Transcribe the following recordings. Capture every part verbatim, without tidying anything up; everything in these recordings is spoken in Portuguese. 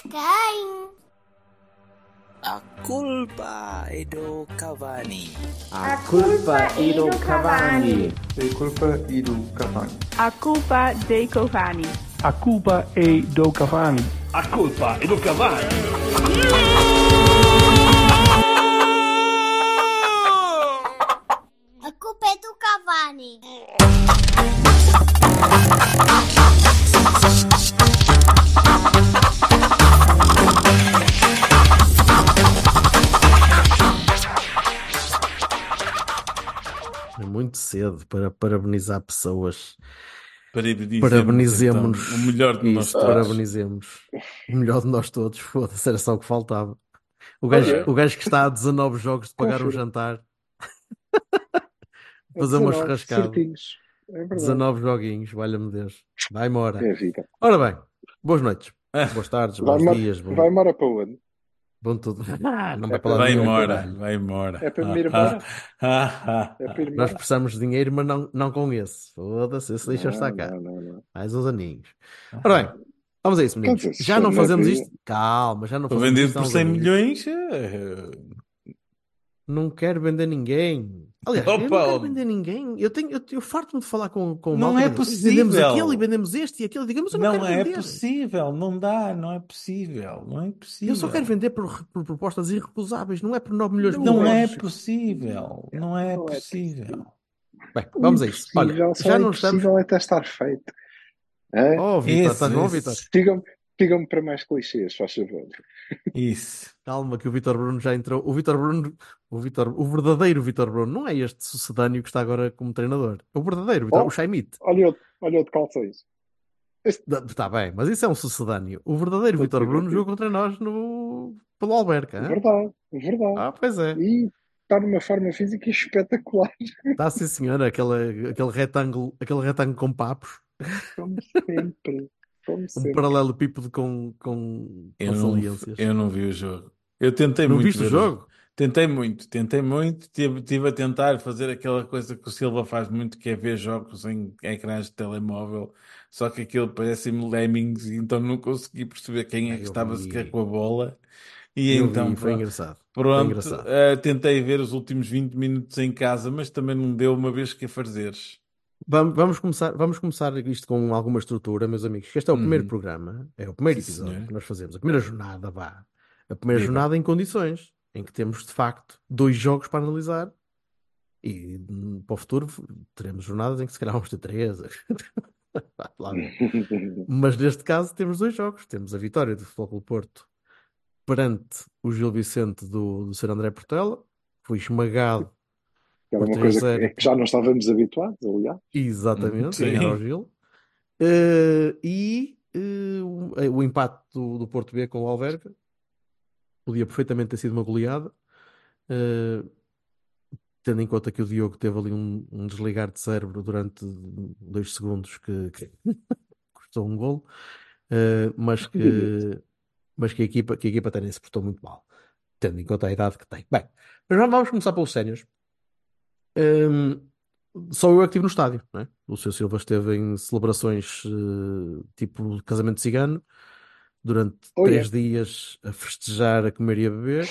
Quem? A culpa è do Cavani. A culpa è do Cavani. A culpa è do Cavani. A culpa dei Cavani. A culpa è do Cavani. A culpa è do Cavani. A culpa é do Cavani. É muito cedo para parabenizar pessoas. Parabenizemos, Parabenizemos então, o melhor de nós isso, todos. Parabenizemos o melhor de nós todos. Foda-se, era só o que faltava. O gajo, Olha. o gajo que está a dezanove jogos de pagar um Confiro. jantar, fazer uma dezanove churrascada. certinhos. É verdade. dezanove joguinhos, valha-me Deus. Vai-me embora. É a vida. Ora bem, boas noites, boas tardes, Vai bons embora- dias, bom, Vai embora para onde? bom tudo. Ah, não É vai para- falar Vai nenhum, embora, caralho. vai embora. É para me ir embora? Ah, ah, É para ir Nós embora? precisamos de dinheiro, mas não, não com esse. Foda-se, esse deixa estar cá. Não, não, não. Mais uns aninhos. Ora bem, vamos a isso, meninos. Quer dizer, Já não se fazemos na isto? vida- Calma, já não Estou fazemos vendido isto há por uns cem aninhos. milhões. eh, Não quero vender ninguém. Aliás, eu não Opa, quero homem. vender ninguém. Eu, tenho, eu, eu farto-me de falar com, com o Não malta é e dizer, vendemos possível. aquele e vendemos este e aquele. Digamos, eu não, Não quero é vender. possível, não dá, não é possível, não é possível. Eu só quero vender por, por propostas irrecusáveis, não é por nove milhões de Não é dólares. possível, não é Não é possível. Bem, vamos a isso. Olha, Impossível, só já é não estamos. impossível até estar feito. É? Oh, Vitor, Esse, estás bom, esse. Vitor? Sigam-me sigam para mais clichês, faz favor. Isso. Calma, que o Vitor Bruno já entrou. O Vitor Bruno, o, Vitor, o verdadeiro Vitor Bruno, não é este sucedâneo que está agora como treinador. É o verdadeiro, Vitor, Oh. o Chaimite. Olha eu, olha eu de calções. Está bem, mas isso é um sucedâneo. O verdadeiro Estou Vitor a Bruno divertir. jogou contra nós no... pelo Alberca. hã? Verdade, verdade. Ah, pois é. E está numa forma física espetacular. Está sim, senhora, aquele, aquele, retângulo, aquele retângulo com papos, Como sempre. Como um sempre. paralelepípedo com, com, Eu com não, saliências. eu não vi o jogo. Eu tentei Não muito viste o ver jogo? Tentei muito, tentei muito. Tive, tive a tentar fazer aquela coisa que o Silva faz muito, que é ver jogos em ecrãs de telemóvel. Só que aquilo parece-me lemmings, e então não consegui perceber quem é Ah, que eu estava vi. sequer com a bola. E Eu então, vi, foi pronto, engraçado. Foi pronto, engraçado. eh, tentei ver os últimos vinte minutos em casa, mas também não deu uma vez que a fazeres. Vamos, vamos começar, vamos começar isto com alguma estrutura, meus amigos. que Este é o primeiro Uhum. programa, é o primeiro Sim, episódio senhor. que nós fazemos, a primeira jornada, vá. A primeira Viva. jornada em condições, em que temos de facto dois jogos para analisar e hum, para o futuro teremos jornadas em que se calhar vamos ter três. Lá ver. Mas neste caso temos dois jogos. Temos a vitória do Futebol Clube Porto perante o Gil Vicente do, do Sr. André Portela. Foi esmagado Que era por uma coisa três a zero. que, é que já não estávamos habituados, aliás. Exatamente, Sim. ganhar ao Gil. Eh, e eh, o, eh, o empate do, do Porto B com o Alverca podia perfeitamente ter sido uma goleada, eh, tendo em conta que o Diogo teve ali um, um desligar de cérebro durante dois segundos que, que custou um golo, eh, mas que, mas que a equipa, que a equipa também se portou muito mal, tendo em conta a idade que tem. Bem, mas vamos vamos começar pelos séniores. Hum, só eu é que estive no estádio, não é? O seu Silva esteve em celebrações eh, tipo casamento cigano durante Oh, três yeah. dias a festejar, a comer e a beber.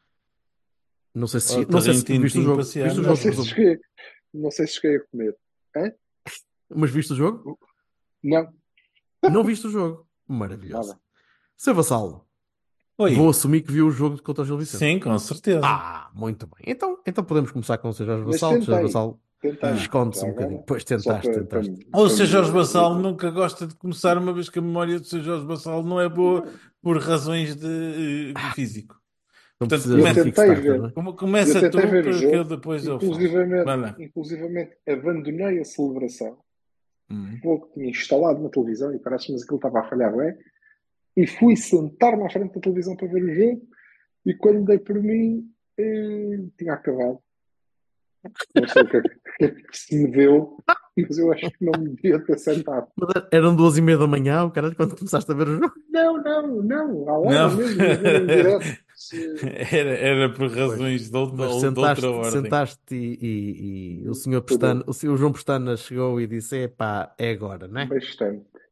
Não sei se, Oh, não sei se terrinho, viste o tintim, jogo, passear. viste o Não jogo, sei se presumo. cheguei, não sei se cheguei a comer. Mas viste o jogo? Não, Não viste o jogo? Maravilhoso. nada. Seu Vassalo, Oi. vou assumir que viu o jogo contra o Gil Vicente. Sim, com certeza. Ah, muito bem. Então, então podemos começar com o seu Jorge Mas Vassalo. O Jorge tentei. Vassalo Tentei. esconde-se Já um agora, bocadinho. Pois só tentaste, para- tentaste. para- Ou para seja, me- Jorge Bassal nunca gosta de começar, uma vez que a memória do seu Jorge Bassal não é boa por razões de eh, físico. Não Portanto, precisas de começa- um tentei Kickstarter, ver. não é? Como- Começa Eu tu, tentei ver o porque eu jogo, depois eu falo. inclusivamente, Vai lá. inclusivamente abandonei a celebração. Hum. Pouco tinha instalado uma televisão e parece-me que aquilo estava a falhar bem. E fui sentar-me à frente da televisão para ver o jogo. E quando dei por mim, eh, tinha acabado. Não sei o que é que, o que é que se me deu, mas eu acho que não me devia ter sentado. Mas eram duas e meia da manhã, o caralho, quando começaste a ver o jogo. Não, não, não. À hora Não. mesmo, a ver em direto. Se- Era, era por razões de, outra, Mas ou de sentaste, outra ordem. sentaste e, e- e o senhor Pestana, o senhor João Pestana chegou e disse: epá, é agora, não é? Bastante,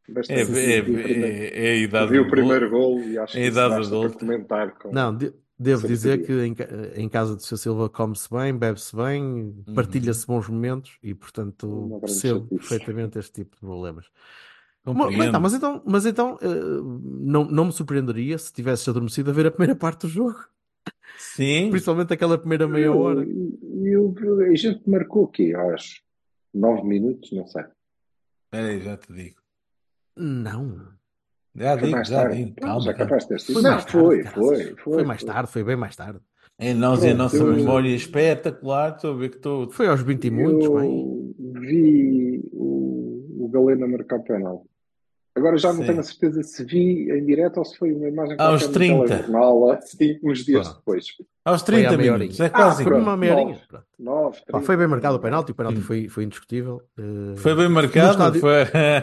Basta É, sentir é, que vi o primeiro, é, é a idade vi o adulta. primeiro gol e acho É a que isso idade basta para adulta. comentar com Não, de- devo dizer sabedoria. que em, ca- em casa de seu Silva come-se bem, bebe-se bem, Uhum. partilha-se bons momentos e, portanto, Uma grande percebo chatice. perfeitamente este tipo de problemas. Ma- Mas, Compreendo. não, mas então, mas então eh, não, não me surpreenderia se tivesses adormecido a ver a primeira parte do jogo, Sim. principalmente aquela primeira meia Eu, hora. eu, a gente marcou o quê? Aos nove minutos, não sei. Espera aí, já te digo. Não, Já Foi digo, mais já tarde. digo. Pronto, Calma, já é calma. capaz de ter sido. foi Não, mais tarde, foi, caraças. foi, Foi foi, mais foi. tarde, foi bem mais tarde. É nós e a Pronto, nossa eu, memória espetacular. Estou a ver que estou. Foi aos vinte e muitos, bem. eu vi o, o Galeno marcar o penal. Agora já não tenho a Sim. certeza se vi em direto ou se foi uma imagem Aos qualquer no trinta. telejornal, assim, uns dias Pronto, depois. Aos foi à trinta meia minutos. horinha. É Ah, quase foi igual. uma meia horinha. nove, Pronto. nove, Pá, foi trinta, bem marcado o não é? penalti, o penalti Sim. foi, foi indiscutível. Foi Eh, bem no marcado? estádio, Foi.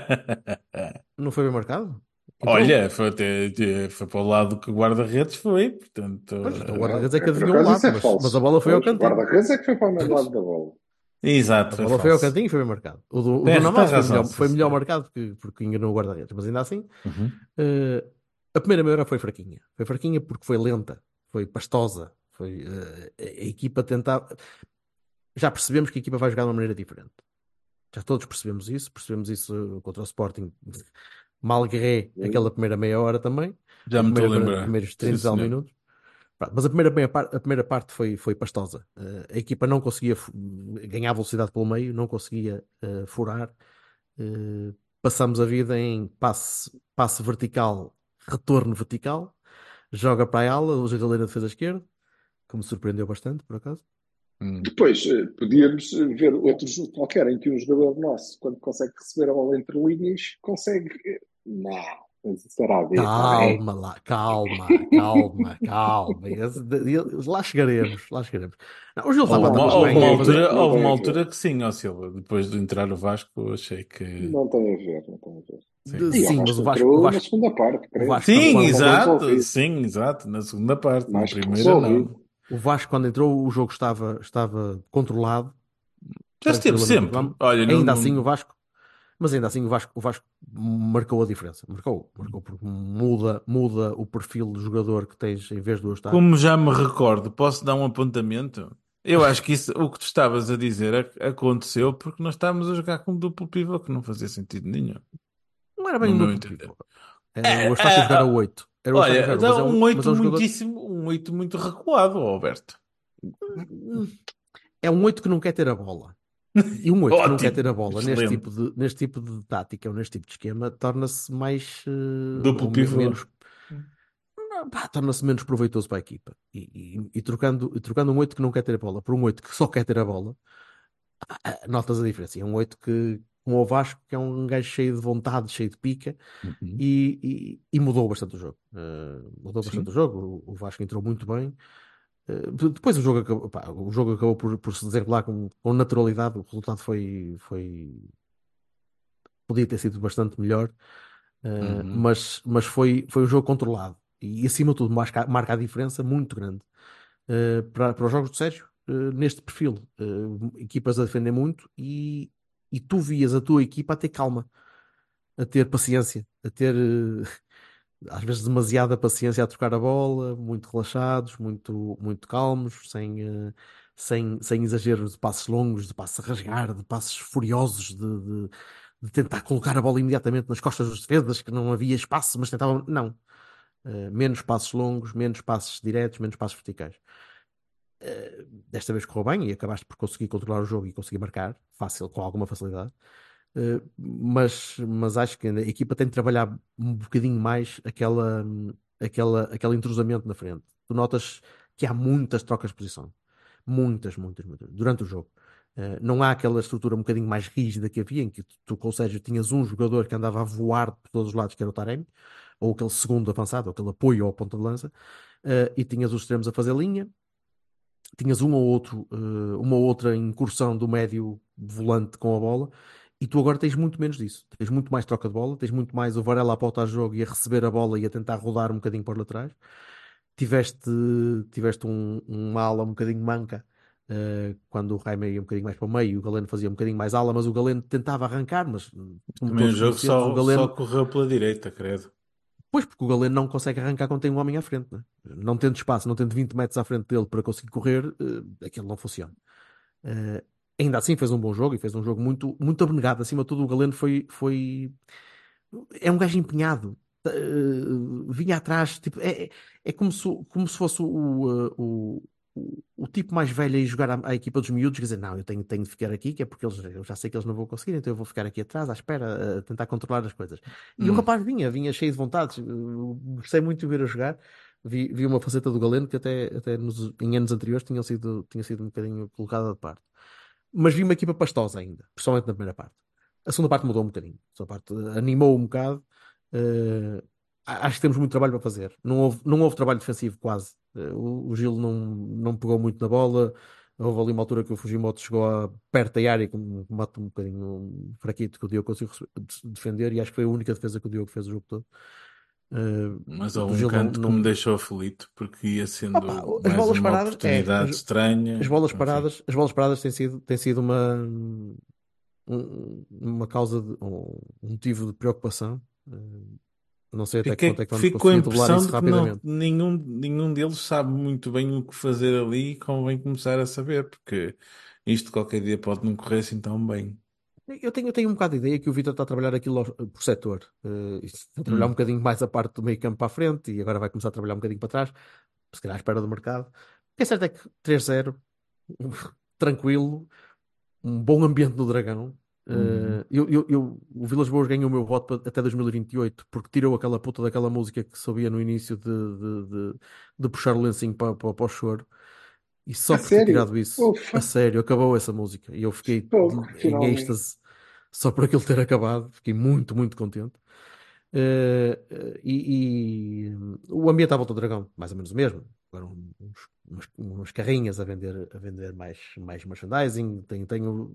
não foi bem marcado? Entrou. Olha, foi, até, até- foi para o lado que o guarda-redes foi, portanto. Pois, então o Não, guarda-redes é que é, por adivinhou o acaso lado, isso é mas, mas a falso. bola foi ao Pois, o cantinho. guarda-redes é que foi para o mesmo lado da bola. Exato, A foi bola foi ao falso. cantinho e foi bem marcado. O do, o do Tem, tem Navas foi razão, melhor, sim, foi melhor senhor. marcado porque, porque enganou o guarda-redes, mas ainda assim, Uhum. eh, a primeira meia hora foi fraquinha. Foi fraquinha porque foi lenta, foi pastosa, foi, eh, a a equipa tentava. Já percebemos que a equipa vai jogar de uma maneira diferente. Já todos percebemos isso, percebemos isso contra o Sporting. Malgré aquela primeira meia hora também, Já a me estou a primeira, lembrar. primeiros Sim, trinta e tal senhor. minutos. Pronto, mas a primeira, meia par- a primeira parte foi, foi pastosa. Eh, a equipa não conseguia fu- ganhar velocidade pelo meio, não conseguia eh, furar. Eh, passamos a vida em passe, passe vertical, retorno vertical, joga para a ala, usa a galera de defesa esquerda, que me surpreendeu bastante, por acaso. Hum. Depois, eh, podíamos eh, ver outro jogo qualquer em que um jogador nosso, quando consegue receber a bola entre linhas, consegue. eh, Não, mas isso era a ver, não é? Calma lá, calma, calma, calma. Esse- de- Lá chegaremos, lá chegaremos. Não, o Gil Houve estava a Não, uma, atuar mas não houve bem, uma tem a a fazer. ver, altura, não houve tem uma a altura ver. que sim, ó Silva. Depois de entrar o Vasco, achei que. Não tem a ver, não tem a ver. Sim. de- E o Sim, mas Vasco o Vasco, o entrou na Vasco, segunda parte, o creio. Vasco Sim, Mais quando, que exato. resolvido. Sim, exato. Na segunda parte. Na Mais que primeira, não. resolvido. o Vasco, quando entrou, o jogo estava, estava controlado, Já esteve tranquilamente sempre. controlado. Olha, não, Ainda assim, o não- Vasco, mas ainda assim, o Vasco, o Vasco marcou a diferença. Marcou, marcou porque muda, muda o perfil do jogador que tens em vez do Eustáquio. como já me recordo, posso dar um apontamento? Eu acho que isso, o que tu estavas a dizer ac- aconteceu porque nós estávamos a jogar com um duplo pivô que não fazia sentido nenhum. Não era No bem um meu duplo entender. pivô. Era É, o Eustáquio a é, jogar a é, oito. Era o Eustáquio a olha, jogar, mas é então um, um mas oito é um jogador. muitíssimo, um oito muito recuado, Alberto. É um oito que não quer ter a bola. E um oito que não quer ter a Ótimo, bola neste excelente. tipo de, neste tipo de tática ou neste tipo de esquema torna-se mais eh, Duplo ou me- pivô. menos não, pá, torna-se menos proveitoso para a equipa. E, e- e trocando, e trocando um oito que não quer ter a bola por um oito que só quer ter a bola, ah, ah, notas a diferença. É um oito que, como o Vasco, que é um gajo cheio de vontade, cheio de pica, Uhum. e, e- e mudou bastante o jogo. Eh, mudou bastante Sim. o jogo. O, o Vasco entrou muito bem. Eh, depois o jogo acabou, pá, o jogo acabou por, por se desenrolar com, com naturalidade. O resultado foi, foi, podia ter sido bastante melhor, eh, Uhum. mas, mas foi, foi um jogo controlado. E, acima de tudo, marca, marca a diferença muito grande eh, para, para os jogos do Sérgio, eh, neste perfil. Eh, equipas a defender muito e, e tu vias a tua equipa a ter calma, a ter paciência, a ter eh, às vezes demasiada paciência a trocar a bola, muito relaxados, muito, muito calmos, sem, eh, sem, sem exageros de passos longos, de passos a rasgar, de passos furiosos, de, de, de tentar colocar a bola imediatamente nas costas dos defesas, que não havia espaço, mas tentavam. Não. Eh, menos passos longos, menos passos diretos, menos passos verticais. Eh, desta vez correu bem e acabaste por conseguir controlar o jogo e conseguir marcar fácil, com alguma facilidade. Uh, mas, mas acho que a equipa tem de trabalhar um bocadinho mais aquela, aquela, aquele entrosamento na frente. Tu notas que há muitas trocas de posição. Muitas, muitas, muitas. Durante o jogo. Uh, não há aquela estrutura um bocadinho mais rígida que havia, em que tu, tu com o Sérgio tinhas um jogador que andava a voar por todos os lados, que era o Taremi, ou aquele segundo avançado, ou aquele apoio ao ponta de lança, uh, e tinhas os extremos a fazer linha, tinhas um ou outro, uh, uma ou outra incursão do médio volante com a bola, e tu agora tens muito menos disso. Tens muito mais troca de bola, tens muito mais o Varela a pautar jogo e a receber a bola e a tentar rodar um bocadinho por laterais. Tiveste, tiveste um, uma ala um bocadinho manca Uh, quando o Raime ia um bocadinho mais para o meio e o Galeno fazia um bocadinho mais ala, mas o Galeno tentava arrancar, mas como Também o todos jogo conhecemos, o só, só Galeno, correu pela direita, credo. pois porque o Galeno não consegue arrancar quando tem um homem à frente, né? Não tendo espaço, não tendo vinte metros à frente dele para conseguir correr, uh, aquilo não funciona. Uh, ainda assim fez um bom jogo e fez um jogo muito, muito abnegado. Acima de tudo, o Galeno foi, foi... é um gajo empenhado. Uh, vinha atrás, tipo, é, é é como se, como se fosse o, uh, o, o, o tipo mais velho a ir jogar à, à equipa dos miúdos, quer dizer, não, eu tenho, tenho de ficar aqui, que é porque eles, eu já sei que eles não vão conseguir, então eu vou ficar aqui atrás, à espera, a tentar controlar as coisas. E o Hum. rapaz vinha, vinha cheio de vontades. Uh, Gostei muito de o ver a jogar. Vi, vi uma faceta do Galeno que até, até nos, em anos anteriores tinha sido, tinha sido um bocadinho colocada de parte. Mas vi uma equipa pastosa ainda, principalmente na primeira parte. A segunda parte mudou um bocadinho. A segunda parte uh, animou um bocado. Uh, a- acho que temos muito trabalho para fazer. Não houve, não houve trabalho defensivo quase. Uh, o, o Gil não, não pegou muito na bola. Houve ali uma altura que o Fujimoto chegou a perto da área com um mate um bocadinho fraquito que o Diogo conseguiu rece- de- defender e acho que foi a única defesa que o Diogo fez o jogo todo. Uh, Mas o houve um Gil não, canto que me não... deixou aflito, porque ia Opa, sendo as mais bolas uma paradas, é, oportunidade as, as estranha. bolas Enfim. paradas, as bolas paradas têm sido, têm sido uma, um- uma causa, de, um um motivo de preocupação. Uh, Não sei até que ponto é Fiquei, que vamos fico com a conseguir driblar impressão isso de que não, rapidamente. nenhum, nenhum deles sabe muito bem o que fazer ali e convém começar a saber, porque isto qualquer dia pode não correr assim tão bem. Eu tenho, eu tenho um bocado de ideia que o Vítor está a trabalhar aquilo ao- por setor. Uh, isto, está a trabalhar um Hum. bocadinho mais a parte do meio campo para a frente e agora vai começar a trabalhar um bocadinho para trás, se calhar à espera do mercado. O que é certo é que três zero, tranquilo, um bom ambiente no Dragão. Uhum. Uh, eu, eu, eu- o Vilas Boas ganhou o meu voto pa- até dois mil e vinte e oito porque tirou aquela puta daquela música que sabia no início de, de, de, de puxar o lencinho para, para, para o choro. E só A por ter sério? tirado isso, a Ufa, sério, acabou essa música. E eu fiquei pouco, em finalmente. êxtase só por aquilo ter acabado. Fiquei muito, muito contente. Eh, eh, e, e, hum, o ambiente à volta do Dragão, mais ou menos o mesmo. Agora um- uns, umas, umas carrinhas a vender, a vender mais, mais merchandising. Tenho, tenho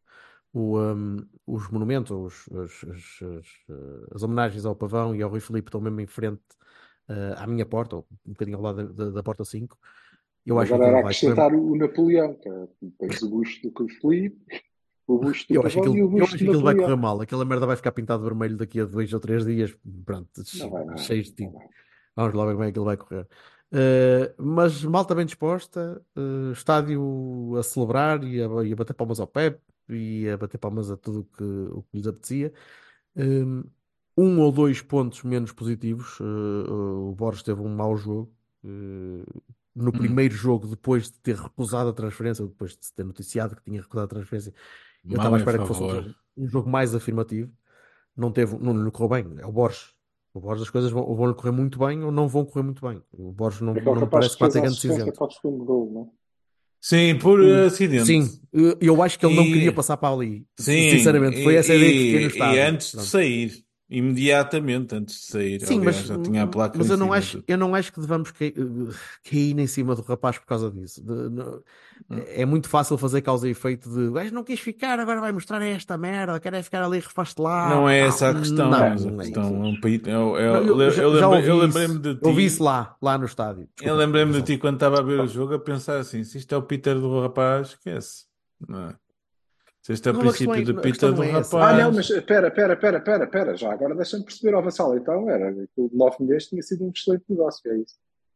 o, um, os monumentos, os- os- os- os, eh, as homenagens ao Pavão e ao Rui Filipe estão mesmo em frente, eh, à minha porta, ou um bocadinho ao lado da, da- da porta cinco. Eu acho que Agora aquilo era vai correr. acrescentar o Napoleão, que é, tens o busto do Filipe, o busto do Eu acho que Pavão e aquilo, o eu acho busto que do aquilo vai correr Napoleão. mal. Aquela merda vai ficar pintado de vermelho daqui a dois ou três dias. Pronto, Não vai nada, cheios de não tinta. vai. Vamos lá ver como é que aquilo vai correr. Uh, mas malta bem disposta, uh, estádio a celebrar e a, e a bater palmas ao Pep e a bater palmas a tudo o que, o que lhes apetecia. Um, um ou dois pontos menos positivos. Uh, uh, o Borges teve um mau jogo. Uh, no Hum. primeiro jogo, depois de ter recusado a transferência, ou depois de se ter noticiado que tinha recusado a transferência, eu estava Mal à em espera que fosse um favor. jogo, um jogo mais afirmativo. Não teve, não lhe correu bem. É o Borges. O Borges, as coisas vão, ou vão lhe correr muito bem ou não vão correr muito bem. O Borges não, É aquele não me rapaz parece que que vai fez ter a grande assistência cinzento. para o segundo gol, não Sim, por O- acidente. Sim, eu eu acho que ele não queria E passar para ali. sim, Sinceramente, foi essa a ideia que fiquei no e, e, e estádio. antes de Pronto. sair, imediatamente antes de sair, Sim, aliás, mas, já tinha a placa mas em eu não cima e acho, tudo. eu não acho que devamos cai- eh, cair em cima do rapaz por causa disso. De- no- Hum. é muito fácil fazer causa e efeito de o gajo não quis ficar, agora vai mostrar esta merda, quer é ficar ali Não refastelado. é Não, essa a questão, não, é? mas a não é Não isso. questão é um seja. país. Eu, Não, eu, eu já, eu já lembrei, eu ouvi lembrei-me isso. de Eu ouvi isso ti. lá, lá no estádio. Eu Desculpa, lembrei-me de Gonçalo. ti quando estava a ver o jogo a pensar assim: se isto é o Peter do rapaz, esquece. Não é? Se este é o Não, a questão, princípio é, do a questão Peter não do é essa. Ah, não, mas rapaz. espera, espera, espera, espera, espera, já agora deixa-me perceber, ó Vassal, então era, aquilo de nove milhões tinha sido um excelente negócio, é isso?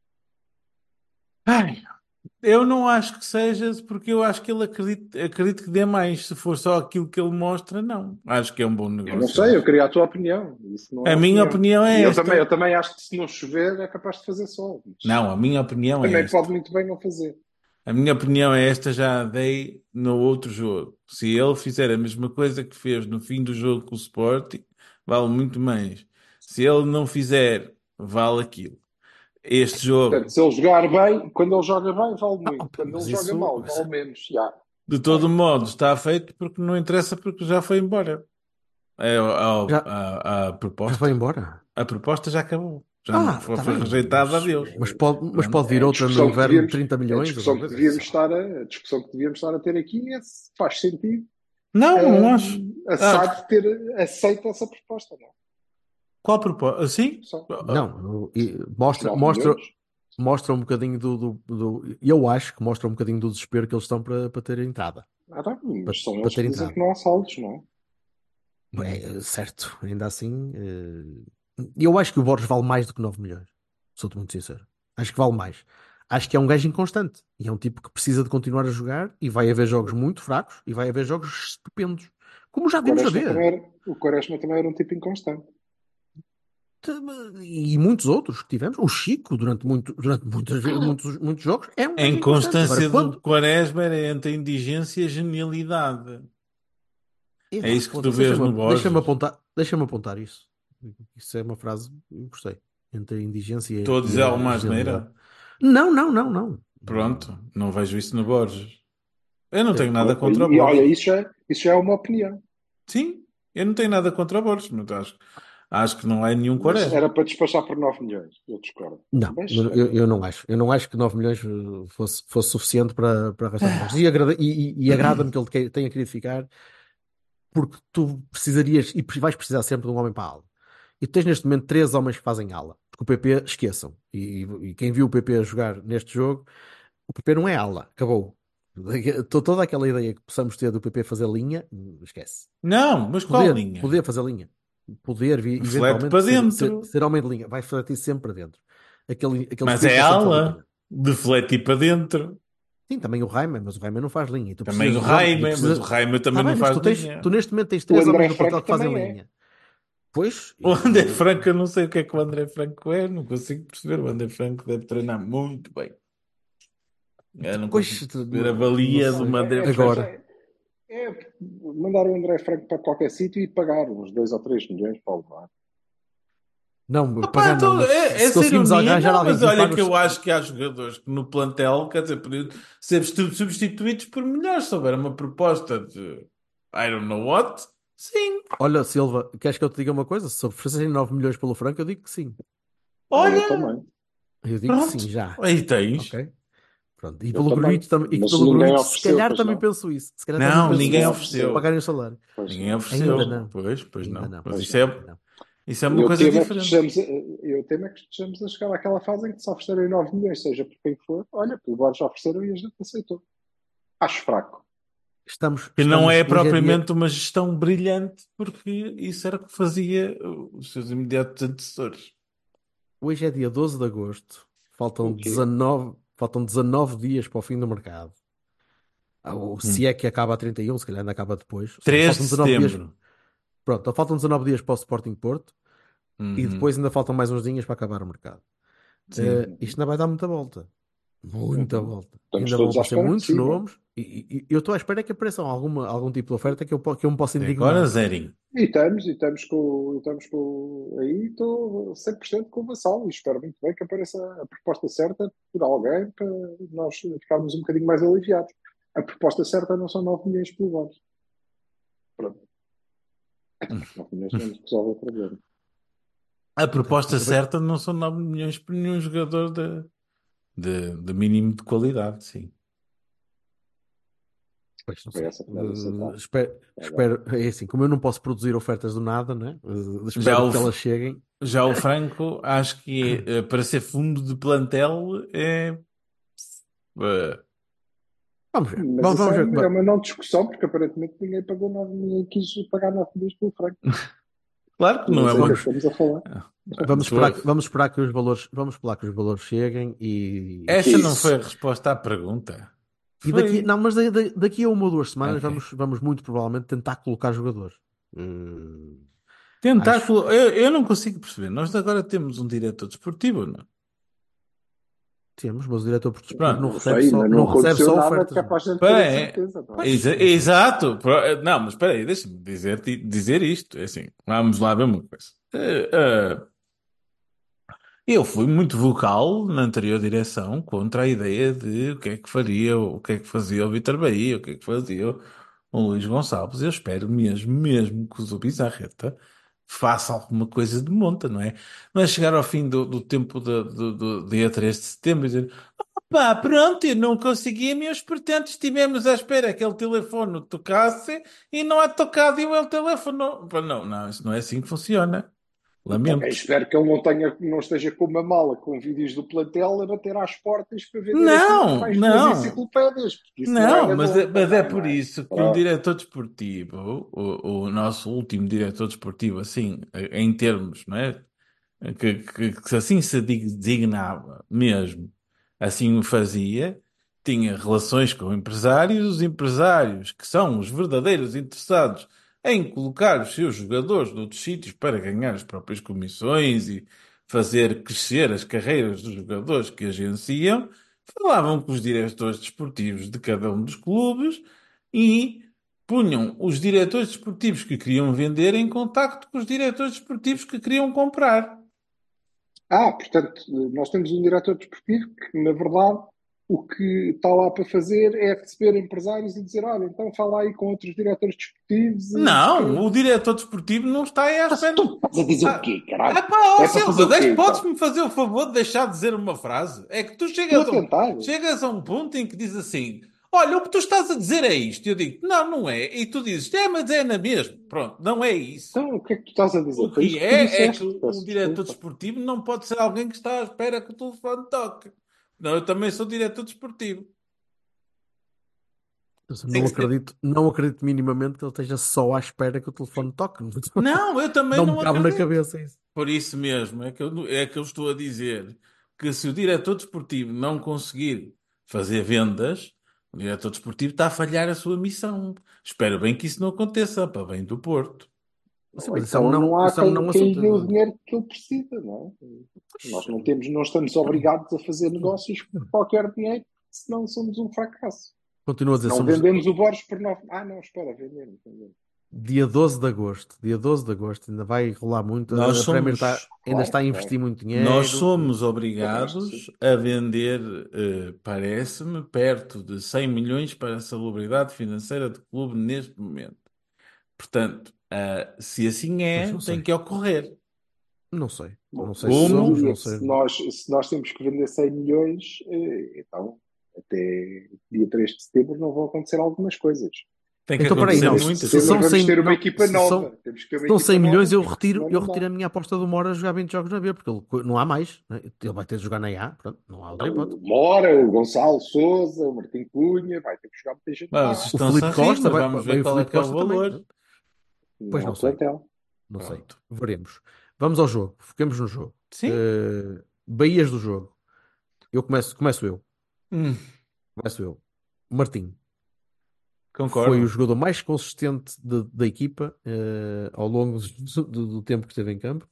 Ai, eu não acho que seja, porque eu acho que ele acredita, acredito que dê mais. Se for só aquilo que ele mostra, não. Acho que é um bom Eu não negócio, sei, eu acho. queria a tua opinião, isso não é A minha opinião. opinião E é eu também, esta. eu também acho que se não chover é capaz de fazer sol, mas Não, a minha opinião é também pode esta. muito bem não fazer. A minha opinião é esta, já a dei no outro jogo. Se ele fizer a mesma coisa que fez no fim do jogo com o Sporting, vale muito mais. Se ele não fizer, vale aquilo. Este Portanto, jogo, se ele jogar bem, quando ele joga bem, vale Não, muito. opa, Quando mas ele joga isso, mal, vale menos. Já. de É. todo modo, está feito porque não interessa, porque já foi embora. É, a, já, a, a já foi proposta. embora. A proposta já acabou. Já não Ah, foi, está foi bem, rejeitada, mas, adeus. mas, pode, mas Pronto. pode vir É a outra no discussão que inverno de devíamos, trinta é a milhões ou discussão qualquer que coisa. devíamos Sei lá. estar a, a discussão que devíamos estar a ter aqui é se faz sentido Não, não acho. hum, a Ah, SAD ter aceito essa proposta, não é? qual proposta? Sim? Só Não, e mostra, nove mostra, milhões. mostra um bocadinho do, do, do- eu acho que mostra um bocadinho do desespero que eles estão para, para ter entrada. Ah, tá, Para, mas são para eles ter que dizem entrada. que não há saldos, não é? É, certo, ainda assim, eh, eu acho que o Borges vale mais do que nove milhões. Sou-te muito sincero. Acho que vale mais. Acho que é um gajo inconstante. E é um tipo que precisa de continuar a jogar e vai haver jogos muito fracos e vai haver jogos estupendos. Como já O vimos a Quaresma também ver. era, o Quaresma também era um tipo inconstante. E muitos outros que tivemos. O Chico, durante, muito, durante muitas, ve- muitos, muitos jogos, é um A gajo inconstante. Agora, inconstância do quando. Quaresma era entre a indigência e a genialidade. E É lá, isso que tu foda-se, vês no deixa-me deixa-me Borges. apontar, deixa-me apontar isso. Isso é uma frase que eu gostei. Entre a indigência Estou a e dizer a alguma genialidade. asneira? Não, não, não, não. Pronto, não vejo isso no Borges. Eu não tenho É, nada contra o E olha, Borges. isso já, isso já é uma opinião. Sim, eu não tenho nada contra o Borges, mas acho, acho que não é nenhum Mas era Quaresma. para despachar por nove milhões. Eu discordo. não, Mas, eu, eu, eu eh, não acho. Eu não acho que nove milhões eh, fosse, fosse suficiente para, para arrastar o Borges. E, agrada, e, e- e agrada-me que ele que- tenha querido ficar, porque tu precisarias, e vais precisar sempre de um homem para a ala. E tu tens neste momento três homens que fazem ala. Porque o P P, esqueçam. E, e quem viu o P P a jogar neste jogo, o P P não é ala. Acabou. To- Toda aquela ideia que possamos ter do P P fazer linha, hum, esquece. Não, mas qual Poder, linha? poder fazer linha. Poder, vi- Flete eventualmente, para ser, ser, dentro. ser homem de linha. Vai refletir sempre para dentro. Aquele, aquele Mas defesa é é sempre para linha. ala. Deflete para dentro. Sim, também o Reimer, mas o Reimer não faz linha. E tu Também precisas o de homens. E Raime, mas o precisa... Raime Tá também bem, não mas faz tu, tens, tu linha. neste momento tens o três André homens no plantel Franco que fazem também é. linha. Pois, O André e- Franco, eu não sei o que é que o André Franco é, não consigo perceber. O André Franco deve treinar muito bem. Eu não pois, consigo perceber a não, não valia do sei. André É, é, Franco. Agora, é, é mandar o André Franco para qualquer sítio e pagar uns dois ou três milhões para o levar. não, Opa, pagar não, então, mas é, se essa conseguimos ironia, arranjar não, alguém mas que lhe olha pague que os... eu acho que há jogadores que no plantel, quer dizer, podiam ser substitu- substituídos por melhores. Se houver uma proposta de I don't know what, sim. Olha, Silva, queres que eu te diga uma coisa? Se oferecerem nove milhões pelo Franco, eu digo que sim. Ah, eu Olha, também. Eu digo que sim, pronto, já. aí tens. Ok? Pronto. E Eu pelo também. Gruitch também, e Mas pelo ninguém Gruitch, se ofereceu, calhar pois também não? penso isso. Se calhar também Não, penso ninguém Ninguém isso, se, se ofereceu. ofereceu. pagarem o salário. Pois Ninguém não. Ainda ofereceu. não. Pois, pois Ainda não. não. Mas Pois isso não. Ainda é, não. isso é uma Eu coisa temo é que diferente. estejamos, a- eu temo é que estejamos a chegar àquela fase em que se oferecerem nove milhões, seja por quem for, olha, pelo Borges ofereceram e a gente aceitou. Acho fraco. Estamos, Que não é estamos, hoje é dia, propriamente uma gestão brilhante, porque isso era o que fazia os seus imediatos antecessores. hoje é dia doze de agosto. Faltam O quê? dezanove, faltam dezanove dias para o fim do mercado. Ah, ou se Hum. é que acaba a trinta e um, se calhar ainda acaba depois. Ou seja, três de faltam dezanove dias. setembro. Pronto, então faltam dezanove dias para o Sporting Porto e Uhum. depois ainda faltam mais uns dias para acabar o mercado. Sim. Eh, isto ainda vai dar muita volta. Muita Uhum. volta. Estamos Ainda vão todos à aparecer espera que muitos sim, não é? nomes e, e- e eu estou à espera que apareçam alguma, algum tipo de oferta que eu, po- que eu me possa Até agora, indignar. zerinho. E estamos, e estamos com, e estamos com, aí estou cem por cento com o Vassal e espero muito bem que apareça a proposta certa por alguém para nós ficarmos um bocadinho mais aliviados. A proposta certa não são nove milhões pelo Borges. Pronto. nove milhões não nos resolve o problema. A proposta Vai- certa não são nove milhões para nenhum jogador de, de, de mínimo de qualidade, sim. Pois, não Foi sei. essa que deve aceitar. Eh, espero, espero, é assim, como eu não posso produzir ofertas do nada, né? Eh, Já espero o, que elas cheguem. já o Franco, acho que eh, para ser fundo de plantel é. eh, Vamos ver. Mas Vamos, isso vamos é, ver como é é. uma não discussão, porque aparentemente ninguém pagou nove, ninguém quis pagar nove milhões pelo Franco. claro que Eu não não é sei o uma. que é que estamos a falar. Vamos Foi- esperar, que- vamos esperar que os valores, vamos esperar que os valores cheguem e, Essa não Isso. foi a resposta à pergunta. e daqui, Foi. não, mas da- da- daqui a uma ou duas semanas Ok. vamos, vamos muito provavelmente tentar colocar jogadores. Hum, Tentar. acho colo- Eu, eu não consigo perceber. Nós agora temos um diretor desportivo, não? temos, mas o diretor desportivo Pronto. não Não recebe sei, só, ainda não não recebe aconteceu só nada ofertas. que é para a gente ter Espera a aí. certeza. Não é? Exa- não sei. Exato. Pro- Não, mas espera aí, deixa-me dizer, dizer isto. É assim, vamos lá ver uma coisa. Eh, eh, Eu fui muito vocal na anterior direção contra a ideia de o que é que faria, o que é que fazia o Vítor Bahia, o que é que fazia o Luís Gonçalves. Eu espero mesmo, mesmo que o Zubizarreta faça alguma coisa de monta, não é? Não é chegar ao fim do, do tempo de- do, do dia três de setembro e dizer pá, pronto, eu não consegui, meus portanto estivemos à espera que aquele telefone tocasse e não é tocado e o telefone. Não, não, não, isso não é assim que funciona. Também Lamento. espero que ele não tenha, não esteja com uma mala com vídeos do plantel a bater às portas para vender aquilo Não, mais duas não, enciclopédias, porque isso não não, era mas é, bom mas é também, por não é? isso que um Pronto. diretor desportivo, o, o nosso último diretor desportivo, assim, em termos, não é? Que, que, que assim se designava mesmo, assim o fazia, tinha relações com empresários, os empresários que são os verdadeiros interessados em colocar os seus jogadores noutros sítios para ganhar as próprias comissões e fazer crescer as carreiras dos jogadores que agenciam, falavam com os diretores desportivos de cada um dos clubes e punham os diretores desportivos que queriam vender em contacto com os diretores desportivos que queriam comprar. Ah, portanto, nós temos um diretor desportivo que, na verdade, o que está lá para fazer é receber empresários e dizer: olha, então fala aí com outros diretores desportivos e Não, porque. o diretor desportivo não está aí à Mas espera. tu estás a dizer o Ah, quê, ah caralho? pá, ó É para fazer Silva, o quê, deixa- então? podes-me fazer o favor de deixar de dizer uma frase? É que tu Estou a chegas a um, tentar. chegas a um ponto em que diz assim: olha, o que tu estás a dizer é isto. E eu digo: não, não é. E tu dizes: é, mas é na mesma. Pronto, não é isso. Então, o que é que tu estás a dizer? O Foi que isso que tu é, é que disseste. um Peço diretor desculpa. desportivo não pode ser alguém que está à espera que o telefone toque. Não, eu também sou diretor desportivo. Mas eu Tem não que ser- acredito, não acredito minimamente que ele esteja só à espera que o telefone toque. Não, eu também Não me não cabe na acredito. cabeça isso. Por isso mesmo, é que eu, é que eu estou a dizer que se o diretor desportivo não conseguir fazer vendas, o diretor desportivo está a falhar a sua missão. Espero bem que isso não aconteça, para bem do Porto. Sim, Ou mas isso é um então não, não há isso é um quem, não quem lhe dê o assunto. dinheiro que ele precisa, não é? Nós não temos, não estamos obrigados a fazer negócios por qualquer dinheiro, senão somos um fracasso. Continuo a Se dizer, não somos vendemos o Borges por nove. Ah, não, espera, vendemos, vendemos. dia doze de agosto. Dia doze de agosto, ainda vai rolar muito. Nós A Premier está, somos, ainda Claro, está a claro. investir muito nós dinheiro. somos Também acho que sim. obrigados a vender, eh, parece-me, perto de cem milhões para a salubridade financeira do clube neste momento. Portanto, ah, se assim Pois é, não tem sei. que ocorrer. Não sei. Bom, Não sei mas se eu Como? somos, diria não que sei. se nós, se nós temos que vender cem milhões, eh, então até dia três de setembro não vão acontecer algumas coisas. Tem que Então, No peraí, dia acontecer não. três de Se, se muitas setembro são coisas. vamos cem, ter uma não, equipa se são, nova. Temos que ter se uma são equipa cem milhões, nova, eu porque retiro, senão eu não retiro dá. a minha aposta do Mora a jogar vinte jogos na B, porque ele não há mais, né? Ele vai ter de jogar na A, pronto, não há outra hipótese. O Mora, o Gonçalo Souza, o Martim Cunha, vai ter que jogar muita gente Mas lá. vocês O estão-se Felipe a rir, Costa, mas vai, vamos ver vai o qual é Felipe que é o Costa também. valor. Pois Não há não sei, plantel. não sei. Pronto. Veremos. Vamos ao jogo, fiquemos no jogo. Sim? Uh, Bahias do jogo. Eu começo, começo eu. Hum, Começo eu. Martim foi o concordo. jogador mais consistente de- da equipa eh, ao longo do, do- do tempo que esteve em campo.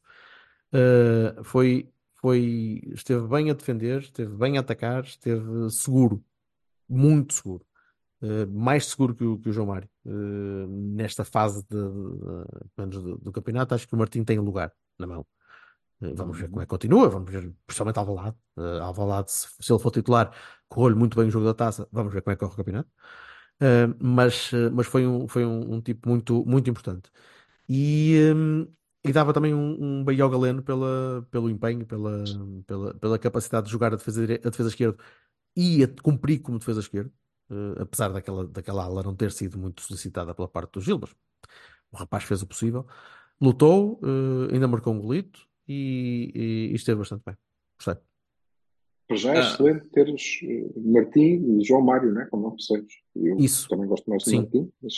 Eh, foi, foi, esteve bem a defender, esteve bem a atacar, esteve seguro, muito seguro. Eh, mais seguro que o, que o João Mário. Eh, nesta fase de, de- de- menos do, do campeonato, acho que o Martim tem lugar na mão. Eh, Vamos ver como é Uhum. que continua, vamos ver, principalmente Alvalade. Uh, Alvalade, se, se ele for titular, correu-lhe muito bem o jogo da taça, vamos ver como é que corre o campeonato. Uh, mas, uh, mas foi um, foi um, um tipo muito, muito importante. E, um, e dava também um, um bem ao Galeno pela, pelo empenho, pela, pela, pela capacidade de jogar a defesa, dire- a defesa esquerda e a cumprir como defesa esquerda, uh, apesar daquela, daquela ala não ter sido muito solicitada pela parte do Gil, mas o rapaz fez o possível. Lutou, uh, ainda marcou um golito e, e- e esteve bastante bem. Gostei. Para já é Ah, excelente teres eh, Martim e João Mário, né, como opções. Eu Isso, também gosto mais de sim. Martim, mas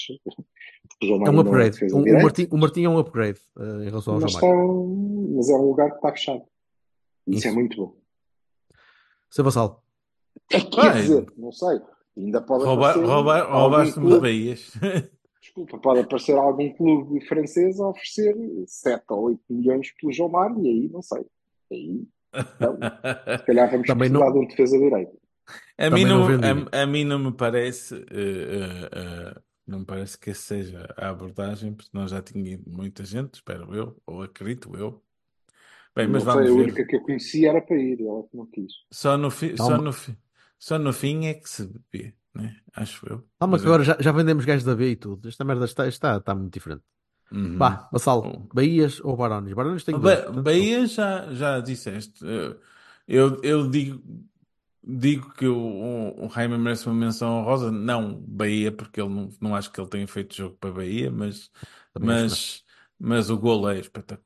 o João É um Mário não é upgrade. defesa O, o direito, Martim, o Martim é um upgrade, uh, em relação ao mas, João está, Mário. mas é um lugar que está fechado. Isso é Isso. muito bom. Seu Vassal. Quer bem, dizer, não sei, ainda pode rouba, aparecer rouba, algum roubaste-me de clube, Bahias. desculpa, pode aparecer algum clube francês a oferecer sete ou oito milhões pelo João Mário, e aí não sei. Aí, então, se calhar vamos Também precisar de não, um defesa direito. A mim também não não, vendia. a, a mim não me parece, eh, eh, eh, não me parece que essa seja a abordagem, porque nós já tínhamos muita gente, espero eu, ou acredito eu. Bem, mas Não sei, vamos a ver. única que eu conhecia era para ir, ela que não quis. Só no, fi, só Calma. no, fi, só no fim é que se vê, né? Acho eu. Calma Mas que é. agora já, já vendemos gajos da B e tudo. Esta merda está, está, está muito diferente. Uhum. Vá, Vassal. Oh. Bahias ou Barões? Barões tem dois, Ba- portanto. Bahia já, já disseste. Eh, Eu, eu digo, digo que o, o, o Jaime merece uma menção honrosa. Não Bahia, porque ele não, não acho que ele tenha feito jogo para Bahia, mas, Também acho que não. mas, mas o golo é espetacular.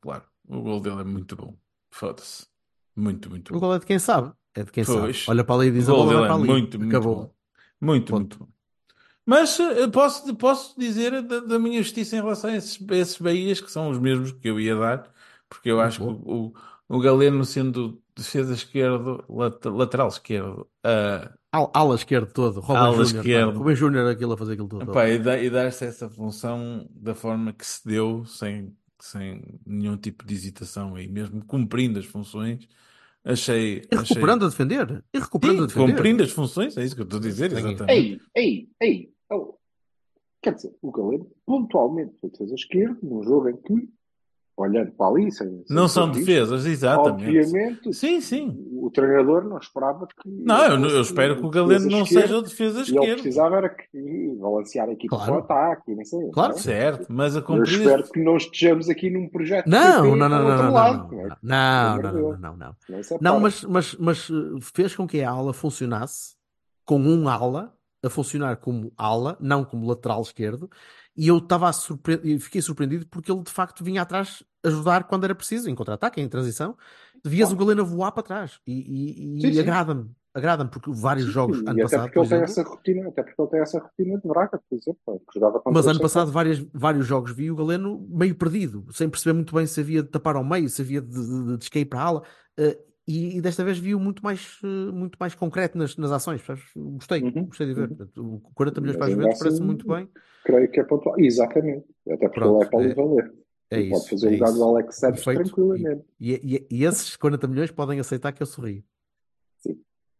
O gol dele é muito bom. Foda-se. Muito, muito O bom. gol é de quem sabe. É de quem sabe. Pois, Olha para ali e o diz: a gol bola vai dele é para ali. muito, muito bom. Acabou. Muito, muito Ponto. bom. Mas eh, posso, posso dizer da, da minha justiça em relação a esses, a esses Bahias, que são os mesmos que eu ia dar, porque eu acho que Boa. o, o, o Galeno, sendo defesa esquerdo, lat- lateral esquerdo, ah, Al- Ala esquerdo todo. Robin ala Júnior pá. esquerdo, Robin Júnior aquilo a fazer aquilo todo. epá, e, dá- e dar-se essa função da forma que se deu, sem, sem nenhum tipo de hesitação, e mesmo cumprindo as funções, achei, E achei, recuperando a defender. E recuperando a sim, defender. cumprindo as funções, é isso que eu estou a dizer, Tenho- exatamente. Ei, ei, ei. Oh, quer dizer, o Galeno pontualmente foi defesa esquerda num jogo em que, olhando para ali, sem, sem Não ter são visto, defesas, exatamente. obviamente Sim, sim. o, o treinador não esperava que Não, ele eu, não- eu fosse espero que o o Galeno defesa não seja esquerdo o defesa e ele esquerdo. precisava era que balancear a equipa para o Claro. ataque e não sei, Claro não que é? sim. Certo, mas a Eu cumprir espero as... que não estejamos aqui num projeto de Não, P P não, para não, o não, outro não, lado, não, não é? não, Pelo não, amor não, de não, não, Deus, não, não. não se Não, para. mas, mas, mas uh, fez com que a ala funcionasse com um ala a funcionar como ala, não como lateral esquerdo, e eu estava a surpre... e fiquei surpreendido porque ele de facto vinha atrás ajudar quando era preciso, em contra-ataque, em transição. Vias o Claro. Galeno a voar para trás e, e- Sim, e sim. agrada-me, agrada-me, porque vários jogos, Sim, ano e até passado, porque por ele tem exemplo, essa rotina, até porque ele tem essa rotina de Braga, por exemplo, pá, que jogava contra mas o ano Santa. passado várias, vários jogos vi o Galeno meio perdido, sem perceber muito bem se havia de tapar ao meio, se havia de, de, de escape para a ala. eh, e, e desta vez vi-o muito mais, eh, muito mais concreto nas, nas ações. Percebes? Gostei, Uhum, gostei de ver. uhum. Portanto, o quarenta milhões para Mas a ainda Juventus parece assim, muito bem. creio que é pontual. Exatamente. Até porque ele é Pronto, para ali é, valer. é Ele pode isso, fazer o é lugar do isso. Alex Sérgio Perfeito. E, tranquilamente. e, e- e esses quarenta milhões podem aceitar que eu sorrio. Sim.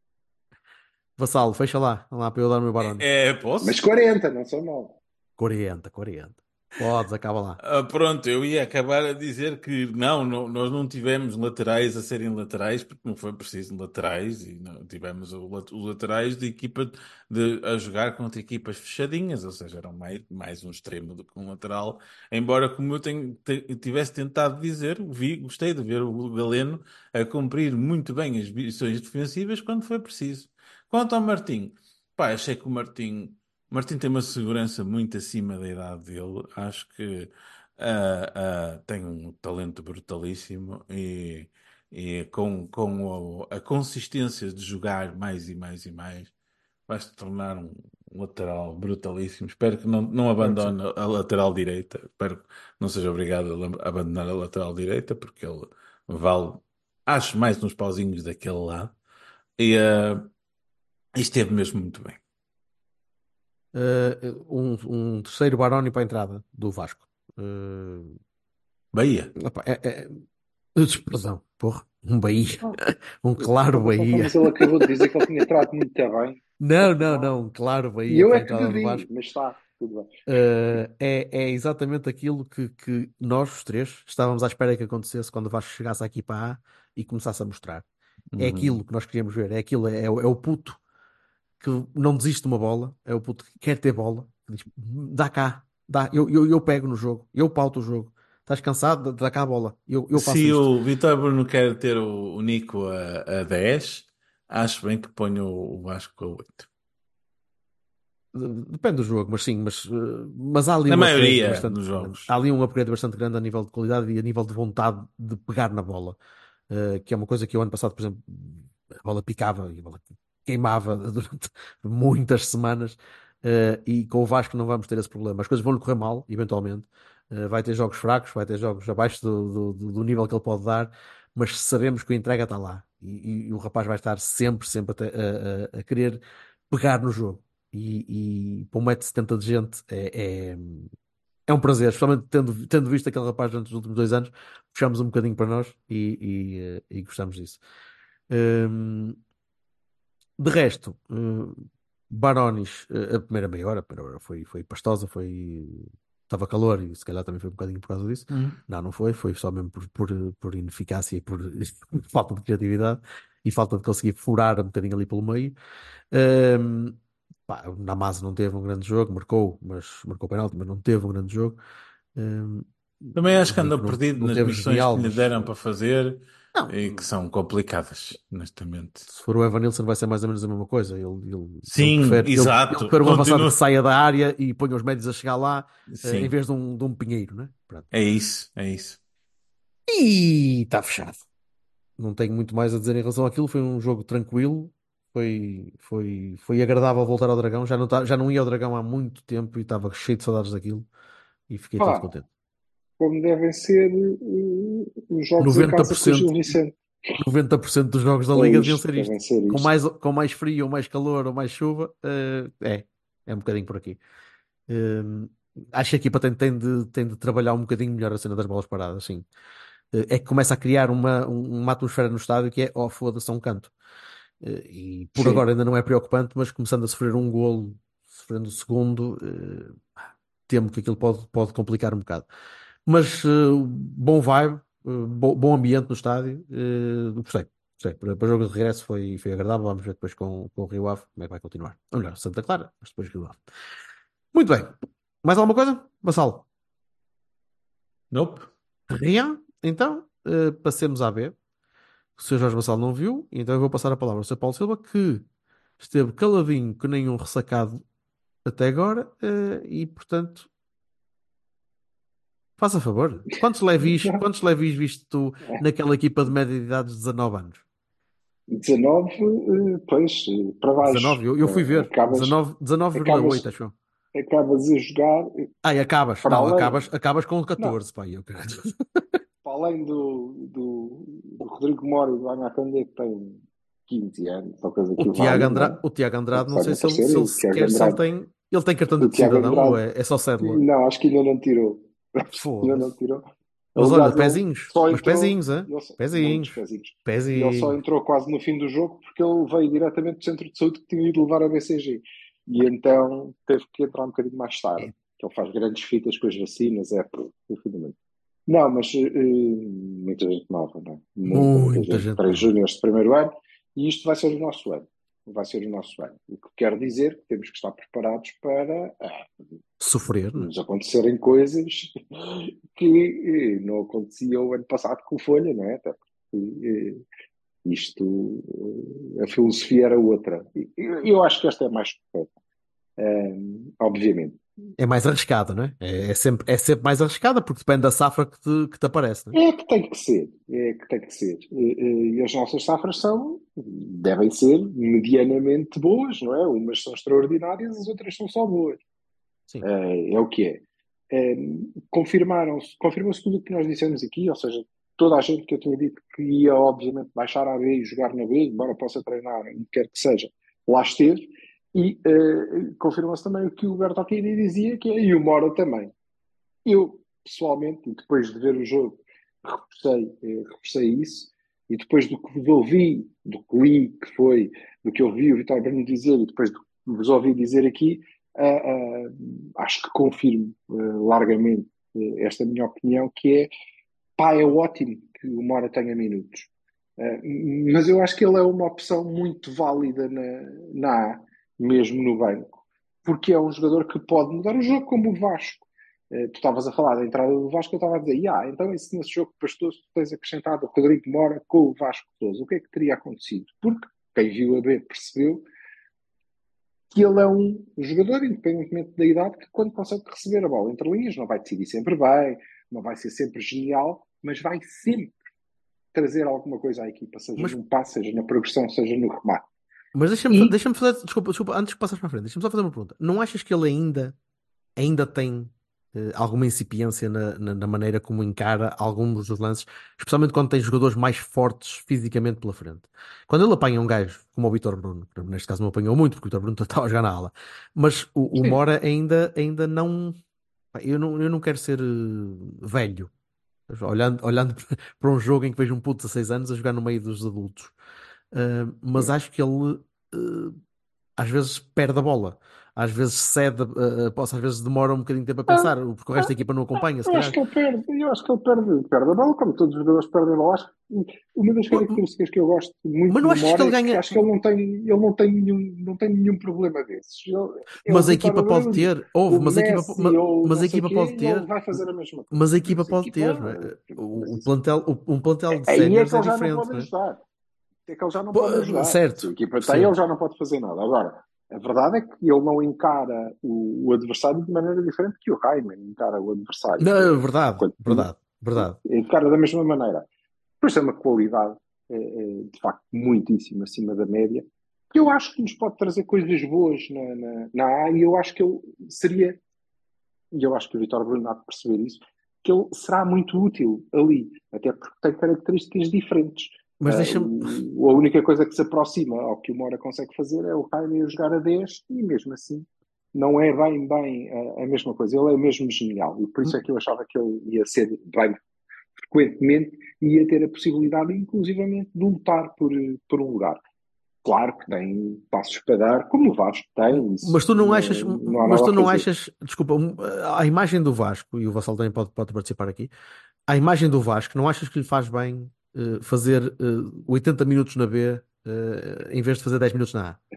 Vassalo, fecha lá, lá para eu dar o meu Baroni. É, Mas posso? quarenta, não são nove. quarenta, quarenta. Podes, acaba lá. Ah, pronto, eu ia acabar a dizer que não, não- nós não tivemos laterais a serem laterais porque não foi preciso laterais e não, tivemos o lat- os laterais de equipa de, a jogar contra equipas fechadinhas, ou seja, eram mais, mais um extremo do que um lateral. Embora, como eu tenho, te- tivesse tentado dizer, vi, gostei de ver o Galeno a cumprir muito bem as missões defensivas quando foi preciso. Quanto ao Martim, pá, achei que o Martim. Martim tem uma segurança muito acima da idade dele. Acho que ah, ah, tem um talento brutalíssimo e, e com, com o- a consistência de jogar mais e mais e mais, vai se tornar um lateral brutalíssimo. Espero que não, não Claro que sim. abandone a lateral direita. Espero que não seja obrigado a lam- abandonar a lateral direita, porque ele vale, acho, mais uns pauzinhos daquele lado. E, ah, e esteve mesmo muito bem. Eh, um, um terceiro Baroni para a entrada do Vasco. Eh, Bahia. opá, é, é, Perdão, porra, um Bahia, Ah, um claro então, então, Bahia. mas ele acabou de dizer que ele tinha entrado muito bem. Não, Então, não, vá. não, um claro E Bahia eu para a é que entrada do bebi, Vasco. mas está, tudo bem. Eh, é, é exatamente aquilo que, que nós, os três, estávamos à espera que acontecesse quando o Vasco chegasse aqui para A e começasse a mostrar. É Uhum. aquilo que nós queríamos ver, é aquilo, é, é o é o puto que não desiste de uma bola, é o puto que quer ter bola, que diz, dá cá, dá, eu, eu, eu pego no jogo, eu pauto o jogo. Estás cansado? Dá cá a bola, eu, eu faço Se isto. o Vitor Bruno quer ter o, o Nico a, a dez, acho bem que ponha o, o Vasco a oito. Depende do jogo, mas sim, mas, eh, mas há ali Na um upgrade maioria bastante dos grande. jogos. Há ali um upgrade bastante grande a nível de qualidade e a nível de vontade de pegar na bola. Eh, que é uma coisa que eu ano passado, por exemplo, a bola picava e a bola queimava durante muitas semanas. Eh, e com o Vasco não vamos ter esse problema. As coisas vão-lhe correr mal, eventualmente. Eh, vai ter jogos fracos, vai ter jogos abaixo do, do, do nível que ele pode dar, mas sabemos que a entrega está lá. E, e- e o rapaz vai estar sempre, sempre a, te- a- a- a querer pegar no jogo. E, e para um metro e setenta de gente é, é, é um prazer, especialmente tendo, tendo visto aquele rapaz durante os últimos dois anos, puxamos um bocadinho para nós e, e, eh, e gostamos disso. Hum, de resto, hum, Barones, eh, a primeira meia hora, a primeira hora foi, foi pastosa, foi. Estava calor e se calhar também foi um bocadinho por causa disso. Uhum. Não, não foi, foi só mesmo por, por, por ineficácia e por falta de criatividade e falta de conseguir furar um bocadinho ali pelo meio. Hum, pá, o Namazo não teve um grande jogo, marcou, mas marcou penalti, mas não teve um grande jogo. Hum, Também acho o que anda Nico não, perdido não nas teve missões que genial, lhe mas deram eh, para fazer não, e que são complicadas, honestamente. se for o Evanilson vai ser mais ou menos a mesma coisa. Ele, ele, ele Sim, prefere, ele, ele exato. prefere um avançado Continua. que saia da área e ponha os médios a chegar lá, eh, em Sim, vez de um, de um pinheiro, né? Pronto. é isso, é isso. E está fechado. Não tenho muito mais a dizer em relação àquilo. Foi um jogo tranquilo. Foi, foi, foi agradável voltar ao Dragão. Já não, tá- já não ia ao Dragão há muito tempo e estava cheio de saudades daquilo. E fiquei todo Pá, contente. como devem ser eh, os jogos em casa com o Gil noventa por cento, Vicente. noventa por cento dos jogos da É Liga deviam isto, ser isto. devem ser Com isto. mais, com mais frio, ou mais calor, ou mais chuva, eh, é, é um bocadinho por aqui. Eh, acho que a equipa tem, tem de, tem de trabalhar um bocadinho melhor a cena das bolas paradas, sim. Eh, é que começa a criar uma, um- uma atmosfera no estádio que é, oh, foda-se, é um canto. Eh, e por Sim. agora ainda não é preocupante, mas começando a sofrer um golo, sofrendo o segundo, eh, temo que aquilo pode, pode complicar um bocado. Mas eh, bom vibe, eh, bo- bom ambiente no estádio, eh, gostei. Gostei. Para, para o jogo de regresso foi, foi agradável. Vamos ver depois com, com o Rio Ave como é que vai continuar. Ou melhor, Santa Clara, mas depois Rio Ave. Muito bem. Mais alguma coisa? Vassal? Nope. Rian? Então, eh, passemos à B. O senhor Jorge Vassal não viu, então eu vou passar a palavra ao senhor Paulo Silva, que esteve caladinho que nenhum ressacado até agora, eh, e portanto, faça favor. Quantos levis, quantos levis viste tu naquela equipa de média de idade de dezanove anos? dezanove, eh, pois, eh, para baixo. dezanove, eu, eu fui Eh, ver. Acabas, dezanove, acabas, dezanove vírgula oito, acho eu. acabas a jogar eh, Ai, acabas. para Não, além, acabas, acabas com não, catorze, pá, eu caralho. para além do, do, do Rodrigo Mora e do Anacandé, que tem quinze anos, ou coisa O que Tiago valha, não Andrade, é? o Tiago É Andrade, que não sei fazem se ele, aparecer. se E ele o Tiago sequer se ele Andrade, tem. Ele tem cartão de o Tiago cidadão ou Andrade, é, é só cédula? não, acho que ainda não tirou. Acho que ainda não Foda-se. tirou. Mas olha, Aliás, ele pezinhos. só Mas entrou, pezinhos, hein? ele só- muitos Pezinhos. pezinhos, e ele só Pezinhos. entrou quase no fim do jogo porque ele veio diretamente do centro de saúde que tinha ido levar a B C G. E então teve que entrar um bocadinho mais tarde. Que ele faz grandes fitas com as vacinas, é pô, o fim do mundo. Não, mas eh, muita gente nova, não é? Muita, muita Muita gente. gente Três nova. júniores de primeiro ano, e isto vai ser o nosso ano. Vai ser o nosso ano. O que quer dizer que temos que estar preparados para ah, Sofrer, né? nos acontecerem coisas que eh, não aconteciam o ano passado com o Folha, não é? Até porque eh, isto, eh, a filosofia era outra. E Eu, eu acho que esta é mais correta, eh, obviamente. É mais arriscada, não é? É, é sempre, é sempre mais arriscada porque depende da safra que te, que te aparece, não é? É que tem que ser, é que tem que ser. E, e- e as nossas safras são, devem ser medianamente boas, não é? Umas são extraordinárias, as outras são só boas. Sim. É, é o que é. É, confirmaram-se, confirmou-se tudo o que nós dissemos aqui, ou seja, toda a gente que eu tinha dito que ia, obviamente, baixar a B e jogar na B, embora possa treinar, onde quer que seja, lá esteve, e eh, confirmou-se também o que o Bertolini dizia, que é, e o Mora também. Eu, pessoalmente, e depois de ver o jogo, reforcei, eh, reforcei isso, e depois do que vos ouvi, do que li, que foi, do que eu ouvi o Vitor Bruno dizer, e depois do que vos ouvi dizer aqui, ah, ah, acho que confirmo ah, largamente eh, esta minha opinião, que é, pá, é ótimo que o Mora tenha minutos. Ah, mas eu acho que ele é uma opção muito válida na, na A, mesmo no banco, porque é um jogador que pode mudar o jogo como o Vasco. Eh, tu estavas a falar da entrada do Vasco, eu estava a dizer, ah, então e se nesse jogo que pastou-se tu tens acrescentado o Rodrigo Mora com o Vasco Sousa, o que é que teria acontecido? Porque quem viu a B percebeu que ele é um jogador, independentemente da idade, que quando consegue receber a bola entre linhas, não vai decidir sempre bem, não vai ser sempre genial, mas vai sempre trazer alguma coisa à equipa, seja Mas, num passe, seja na progressão, seja no remate. mas deixa-me fa- E deixa-me fazer, desculpa, desculpa, antes que passes para a frente, deixa-me só fazer uma pergunta. Não achas que ele ainda, ainda tem eh, alguma incipiência na, na, na maneira como encara alguns dos lances, especialmente quando tem jogadores mais fortes fisicamente pela frente? Quando ele apanha um gajo como o Vítor Bruno, que neste caso não apanhou muito, porque o Vítor Bruno estava a jogar na ala, mas o, o sim, Mora ainda, ainda não. Pá, Eu não, eu não quero ser eh, velho, olhando, olhando para um jogo em que vejo um puto de dezasseis anos a jogar no meio dos adultos. Uh, mas sim. acho que ele uh, às vezes perde a bola, às vezes cede a, a posse, às vezes demora um bocadinho de tempo a Ah, pensar, porque o resto da equipa não acompanha, se Eu acho calhar. que ele perde, eu acho que ele perde, perde a bola, como todos os jogadores perdem a bola. Acho que uma das Ma- características que eu gosto muito Mas não no achas que Mora ele é que ganha? acho que ele não tem, ele não tem nenhum, não tem nenhum problema desses. Ele, é o Mas a Vitor equipa pode Bruno, ter, houve, o mas a equipa, po- ma- Messi ou mas não a sei o equipa quê, pode e ele ter, vai fazer a mesma coisa. mas a equipa Mas a pode equipa, ter, não é? mas O, o isso, plantel, o- um plantel de aí é séniores que é ele já não diferente, pode não é? ajudar. É que ele já não pode Pô, ajudar. Se a certo, equipa tem, ele percebo. já não pode fazer nada. Agora, a verdade é que ele não encara o, o adversário de maneira diferente que o Raiman encara o adversário. Não, verdade, Quando, verdade. Verdade. Encara da mesma maneira. Por isso é uma qualidade, eh, eh, de facto, muitíssimo acima da média, que eu acho que nos pode trazer coisas boas na, na, na A, e eu acho que ele seria, e eu acho que o Vítor Bruno há de perceber isso, que ele será muito útil ali, até porque tem características diferentes. Mas Uh, deixa-me. o- a única coisa que se aproxima ao que o Mora consegue fazer é o Jaime a jogar a dez, e mesmo assim não é bem, bem a, a mesma coisa. Ele é mesmo genial, e por isso é que eu achava que ele ia ser bem frequentemente e ia ter a possibilidade, inclusivamente, de lutar por, por um lugar. Claro que tem passos para dar, como o Vasco tem, isso Mas tu não não, achas, não há mas nada tu a não fazer. achas, desculpa, um, a imagem do Vasco, e o Vassal também pode, pode participar aqui, a imagem do Vasco, não achas que lhe faz bem eh, fazer eh, oitenta minutos na B eh, em vez de fazer dez minutos na A?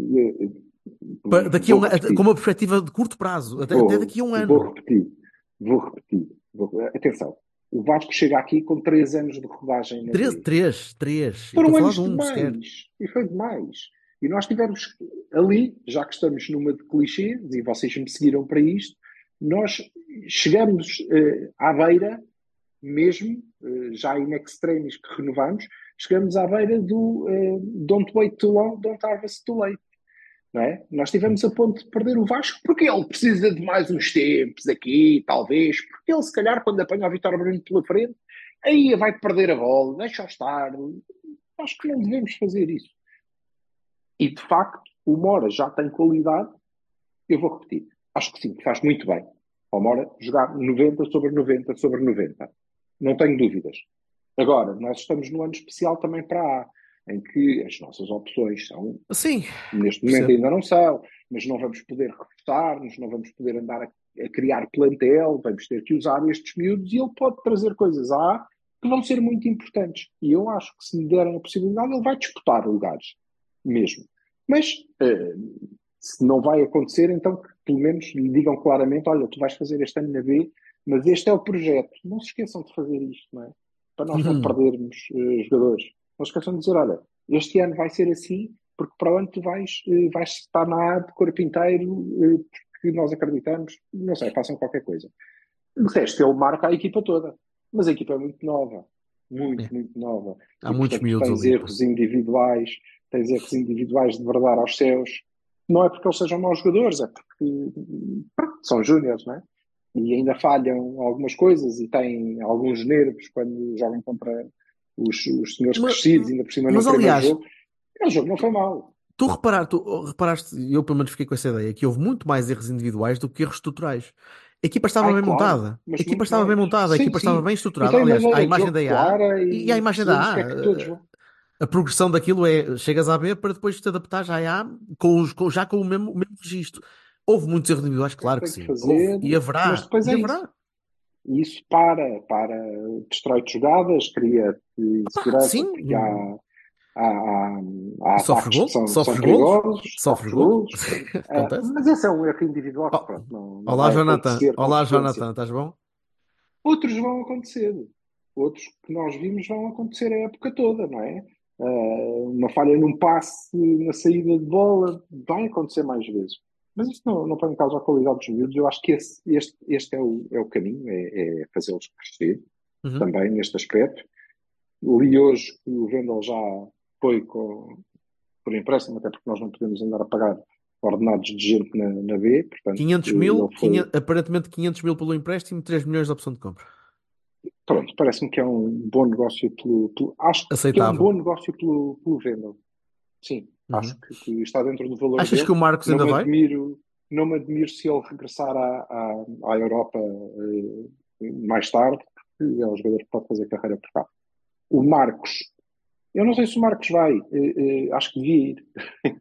Pa- Daqui a Vou um, a- com repetir, uma perspectiva de curto prazo, até, até vou, daqui a um vou ano. repetir, vou repetir. Vou- atenção, o Vasco chega aqui com três anos de rodagem na Três, B. três, três. Eu estou a Foram falar anos de um sequer. demais, e foi demais. E nós tivemos ali, já que estamos numa de clichês, e vocês me seguiram para isto, nós chegamos eh, à beira, mesmo, eh, já in extremis que renovamos, chegamos à beira do eh, don't wait too long, don't harvest too late. Não é? Nós estivemos a ponto de perder o Vasco porque ele precisa de mais uns tempos aqui, talvez, porque ele, se calhar, quando apanha o Vítor Bruno pela frente, aí vai perder a bola, deixa-o estar. Acho que não devemos fazer isso. E, de facto, o Mora já tem qualidade. Eu vou repetir. Acho que sim, que faz muito bem ao Mora jogar noventa sobre noventa sobre noventa. Não tenho dúvidas. Agora, nós estamos num ano especial também para a A, em que as nossas opções são, Sim, neste momento percebo. ainda não são, mas não vamos poder reforçar-nos, não vamos poder andar a, a criar plantel, vamos ter que usar estes miúdos, e ele pode trazer coisas à A que vão ser muito importantes. E eu acho que se lhe derem a possibilidade, ele vai disputar lugares, mesmo. Mas, eh, se não vai acontecer, então que pelo menos lhe digam claramente, olha, tu vais fazer este ano na B, mas este é o projeto. Não se esqueçam de fazer isto, não é? Para nós não Uhum. perdermos eh, jogadores. Não se esqueçam de dizer, olha, este ano vai ser assim, porque para o ano tu vais, eh, vais estar na A de corpo inteiro, eh, porque nós acreditamos. Não sei, façam qualquer coisa. De resto, ele marca a equipa toda. Mas a equipa é muito nova. Muito, É. muito nova. Há E, muitos portanto, miúdos tens ali, pá. erros individuais, tens erros individuais de verdade aos céus. Não é porque eles sejam maus jogadores, é porque pronto, são júniores, não é? E ainda falham algumas coisas e têm alguns nervos quando jogam contra os, os senhores Ma- crescidos, ainda por cima no Mas, primeiro aliás, jogo. O jogo não foi mau. tu, reparar, tu reparaste, e eu pelo menos fiquei com essa ideia, que houve muito mais erros individuais do que erros estruturais. A equipa estava Ai, bem claro, montada. A mas equipa muito estava bem mais. montada, a Sim, equipa estava sim. bem E estruturada. tem Aliás, à maneira de imagem jogo da A clara e à e imagem percebemos o que da é que todos A, vão. a progressão daquilo é chegas à B para depois te adaptares à A com os- com- já com o mesmo, o mesmo registro. Houve muitos erros individuais, O que é que claro que tem que sim. Houve. fazer, E mas haverá. depois E é isso. haverá. E isso para, para, destrói-te jogadas, cria-te Pá, insegurança, sim. porque há, há, há, há Sofres ataques que golo, são, são sofres golos, perigosos, sofres sofres golos. golos. Ah, Acontece. mas esse é um erro individual que Oh, pronto, não, não olá, vai Jonathan. acontecer com Olá, frequência. Jonathan, estás bom? Outros vão acontecer. Outros que nós vimos vão acontecer a época toda, não é? Uh, uma falha num passe na saída de bola vai acontecer mais vezes. Mas isso não, não põe em causa a qualidade dos miúdos. Eu acho que esse, este, este é, o, é o caminho, é, é fazê-los crescer Uhum. também neste aspecto. Li hoje que o Vendel já foi com, por empréstimo, até porque nós não podemos andar a pagar ordenados de gente na, na B, portanto, quinhentos mil, ele foi. quinhentos aparentemente quinhentos mil pelo empréstimo, três milhões de opção de compra. Pronto, parece-me que é um bom negócio pelo, pelo- acho que é um Aceitável. bom negócio pelo, pelo Vendel. Sim, Uhum. acho que, que está dentro do valor Achas dele. que o Marcos Não ainda me vai? admiro, não me admiro se ele regressar à, à, à Europa eh, mais tarde, porque é um jogador que pode fazer carreira por cá. O Marcos, eu não sei se o Marcos vai, eh, eh, acho que devia ir.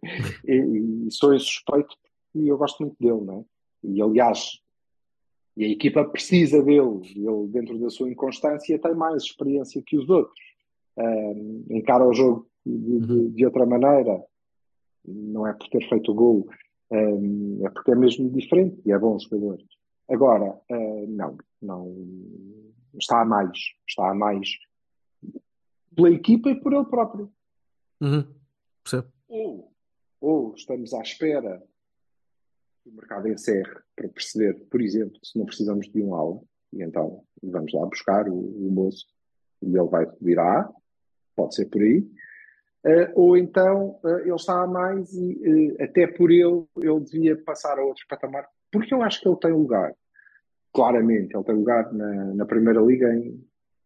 e, e sou esse suspeito porque eu gosto muito dele, não é? E aliás, e a equipa precisa dele. Ele, dentro da sua inconstância, tem mais experiência que os outros. Um, encara o jogo de, Uhum. de, de outra maneira. Não é por ter feito o gol, um, é porque é mesmo diferente e é bom jogador. Agora, uh, não, não está a mais, está a mais pela equipa e por ele próprio. Uhum. Percebo. Ou, ou estamos à espera que o mercado encerre para perceber, por exemplo, se não precisamos de um ala. E então vamos lá buscar o, o moço e ele vai subir a A, pode ser por aí. Uh, ou então uh, ele está a mais e uh, até por ele ele devia passar a outros patamares, porque eu acho que ele tem lugar, claramente, ele tem lugar na, na Primeira Liga em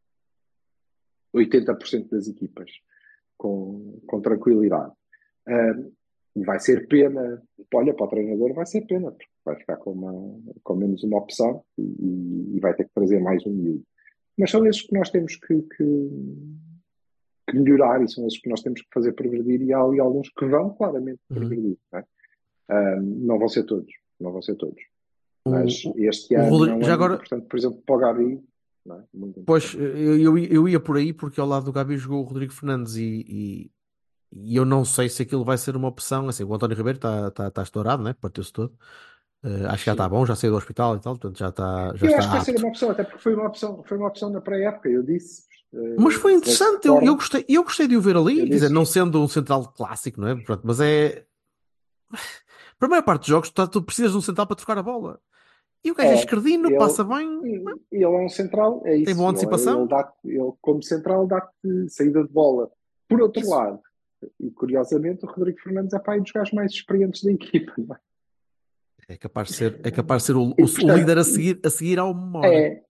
oitenta por cento das equipas, com, com tranquilidade. Uh, vai ser pena, olha, para o treinador vai ser pena, porque vai ficar com, uma, com menos uma opção e, e vai ter que trazer mais um miúdo. Mas são esses que nós temos que, que, que melhorar e são esses que nós temos que fazer progredir e há ali alguns que vão claramente progredir. Não é? Uh, não vão ser todos, não vão ser todos. Mas O, este o ano Rodrigo, não é já muito agora, importante, por exemplo, para o Gabi, não é? Muito pois, importante. eu, eu, eu ia por aí porque ao lado do Gabi jogou o Rodrigo Fernandes e, e, e eu não sei se aquilo vai ser uma opção. Assim, o António Ribeiro está tá, tá estourado, né? Partiu-se todo. Uh, acho que já está Sim. bom, já saiu do hospital e tal, portanto já está, já Eu acho que está vai ser apto. uma opção, até porque foi uma opção, foi uma opção na pré-época, eu disse, Mas uh, foi se bem se interessante, eu, eu recordam, gostei, eu gostei de o ver ali, eu quer dizer, disse, não sendo um central clássico, não é? Pronto, mas é. Para a maior parte dos jogos, tu, tu precisas de um central para trocar a bola. E o gajo é é, esquerdino, passa ele, bem, ele é um central, é tem isso, boa ele, ele, antecipação. dá, ele como central dá-te saída de bola. Por outro Isso. lado, e curiosamente o Rodrigo Fernandes é pai dos gajos mais experientes da equipa, não é? É capaz de ser, é capaz de ser o, o, E, o portanto, líder a seguir, a seguir ao Mora. é,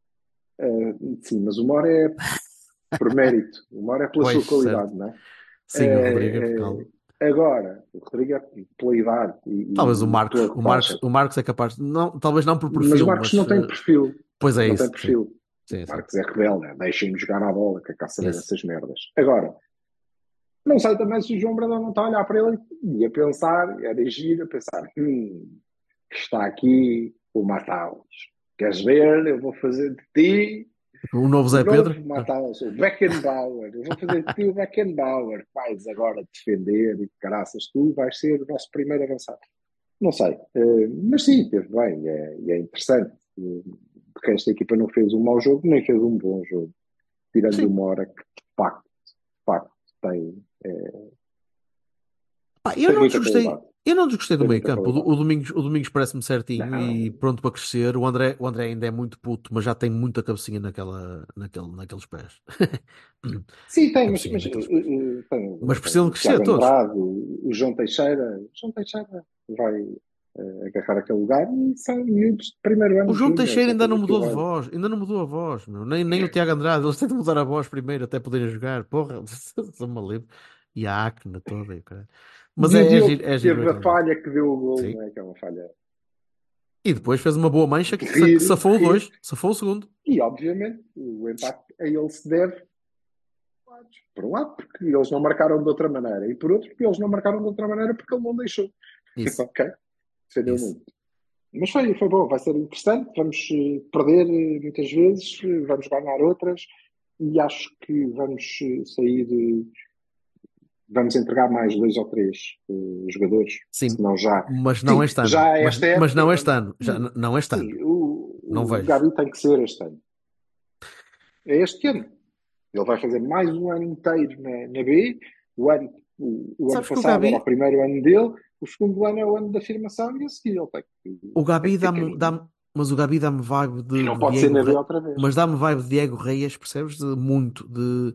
uh, sim, mas o Mora é por mérito, o Mora é pela Pois, sua certo. qualidade, não é? Sim, o Rodrigo é por É, causa. é, agora, o Rodrigo é pela idade Talvez o e, e pela Marcos, o Marcos, roupagem. o Marcos é capaz de, não, talvez não por Mas o perfil, Marcos mas não tem uh, perfil. pois é Não tem isso, sim, perfil. O sim, sim, Marcos é rebelde, é, deixem-me jogar na bola, que é cá saber isso. dessas merdas. Agora, não sei também se o João Brandão não está a olhar para ele e a pensar, a agir, a pensar, hum, está aqui o Mataus. Queres ver? Eu vou fazer de ti O novo o Zé Pedro? novo Mataus, o Beckenbauer. Eu vou fazer de ti o Beckenbauer. Vais agora defender e caraças, tu vais ser o nosso primeiro avançado. Não sei, uh, mas sim, teve bem, é, é interessante. Uh, porque esta equipa não fez um mau jogo, nem fez um bom jogo, tirando Sim. uma hora que de facto, de facto tem, é, Pá, eu tem não muita desgostei, qualidade. eu não desgostei do Tem meio muita campo. O, qualidade. o Domingos, o Domingos parece-me certinho e Não. pronto para crescer. O André, o André ainda é muito puto, mas já tem muita cabecinha naquela, naquele, naqueles pés. Sim, tem, mas, Cabecinha mas uh, naqueles pés. uh, tem, Mas tem precisam de o crescer Tiago todos. Andrade, o, o João Teixeira. O João Teixeira vai uh, agarrar aquele lugar e são miúdos de primeiro O ano de João júnior, Teixeira só ainda teve não aqui o mudou de ano. voz, ainda não mudou a voz, meu. Nem, nem o Tiago Andrade, eles têm de mudar a voz primeiro até poderem jogar. Porra, sou-me livre. E a acne toda, e o caralho. Mas E o é, é Diogo giro, é giro ver teve a aquela malta. falha que deu o gol, Sim. não é? Que é uma falha E depois fez uma boa mancha de que sa- que rir, de safou o rir. dois, safou o segundo. E, obviamente, o empate a ele se deve, por um lado, porque eles não marcaram de outra maneira, e por outro, porque eles não marcaram de outra maneira porque ele não deixou. Isso, Ok? Defendeu isso. muito. Mas foi, foi bom, vai ser interessante. Vamos eh, perder eh, muitas vezes, eh, vamos ganhar outras, e acho que vamos eh, sair, eh, vamos entregar mais dois ou três eh, jogadores, Sim, se não já. mas não Sim, este ano. já Mas, esta mas época, não este vamos. ano. Já, n- não este ano. Sim, o, Não o vejo. Gabi tem que ser este ano. É este ano. Ele vai fazer mais um ano inteiro na, na B. O ano, o, o ano Sabes que o passado era o Gabi, primeiro ano dele, o segundo ano é o ano da afirmação e a seguir ele tem que, o tem Gabi que ter dá-me, carinho. dá-me, mas o Gabi dá-me vibe E de, não de pode ser Diego na B Reis, outra vez. mas dá-me vibe de Diego Reis, percebes? De muito, de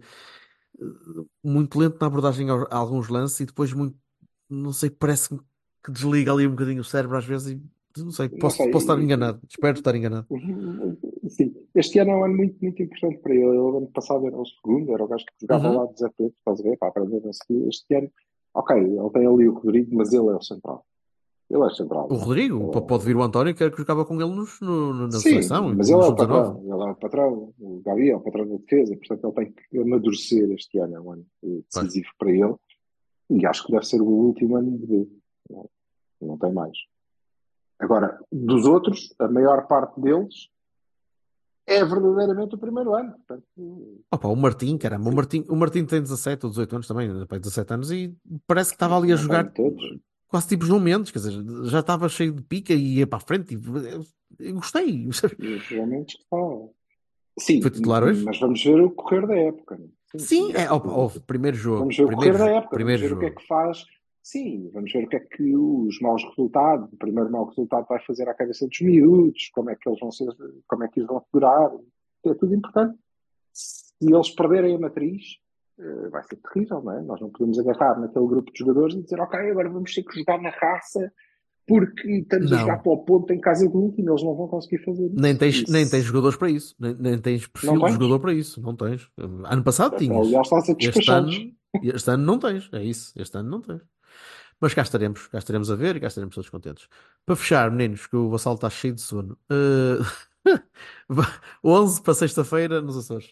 muito lento na abordagem a, a alguns lances e depois muito, não sei, parece que desliga ali um bocadinho o cérebro às vezes e não sei, Não posso, posso estar sei. enganado, espero estar enganado. Sim, este ano é um ano muito, muito importante para ele. Ele, ano passado, era o segundo, era o gajo que jogava ao Uhum. lado do Zé Pedro, estás a ver? Para aprender a seguir. Este ano, ok, ele tem ali o Rodrigo, mas ele é o central. Ele é central, O não é? Rodrigo, p- pode Ele vir o é... António, que era que jogava com ele nos- no- no- na Sim, seleção, mas ele no é o sub dezanove. patrão. Ele é o patrão. O Gabi é o patrão da defesa, portanto, ele tem que amadurecer este ano. É um ano Pois. decisivo para ele. E acho que deve ser o último ano de vida. Não, não tem mais. Agora, dos outros, a maior parte deles é verdadeiramente o primeiro ano. Portanto, Opa, o Martim, caramba, o sim, Martim, o Martim tem dezassete ou dezoito anos também, pá, dezassete anos e parece que estava ali a não jogar tenho todos. quase tipo João Mendes, quer dizer, já estava cheio de pica e ia para a frente e eu, eu gostei. E realmente está. Sim, Foi titular hoje? mas vamos ver o correr da época. Não é? Sim, Sim, sim, é, sem opa, dúvida. houve, primeiro jogo, Vamos ver o primeiro, correr da jo- época, vamos primeiro ver o que é jogo. que faz. Sim, vamos ver o que é que os maus resultados, o primeiro mau resultado vai fazer à cabeça dos miúdos, como é que eles vão ser, como é que eles vão segurar. É tudo importante. Se eles perderem a matriz, eh, vai ser terrível, não é? Nós não podemos agarrar naquele grupo de jogadores e dizer, ok, agora vamos ter que jogar na raça porque estamos a jogar Não. para o ponto em casa do último, eles não vão conseguir fazer isso. Nem tens, Isso- nem tens jogadores para isso. Nem, nem tens perfil Não de tens? jogador para isso. Não tens. Ano passado tinhas. Aliás, está a ser Este despachados. ano, este ano não tens. É isso. Este ano não tens. Mas cá estaremos. Cá estaremos a ver e cá estaremos todos contentes. Para fechar, meninos, que o Vassalo está cheio de sono. eh, onze para sexta-feira nos Açores.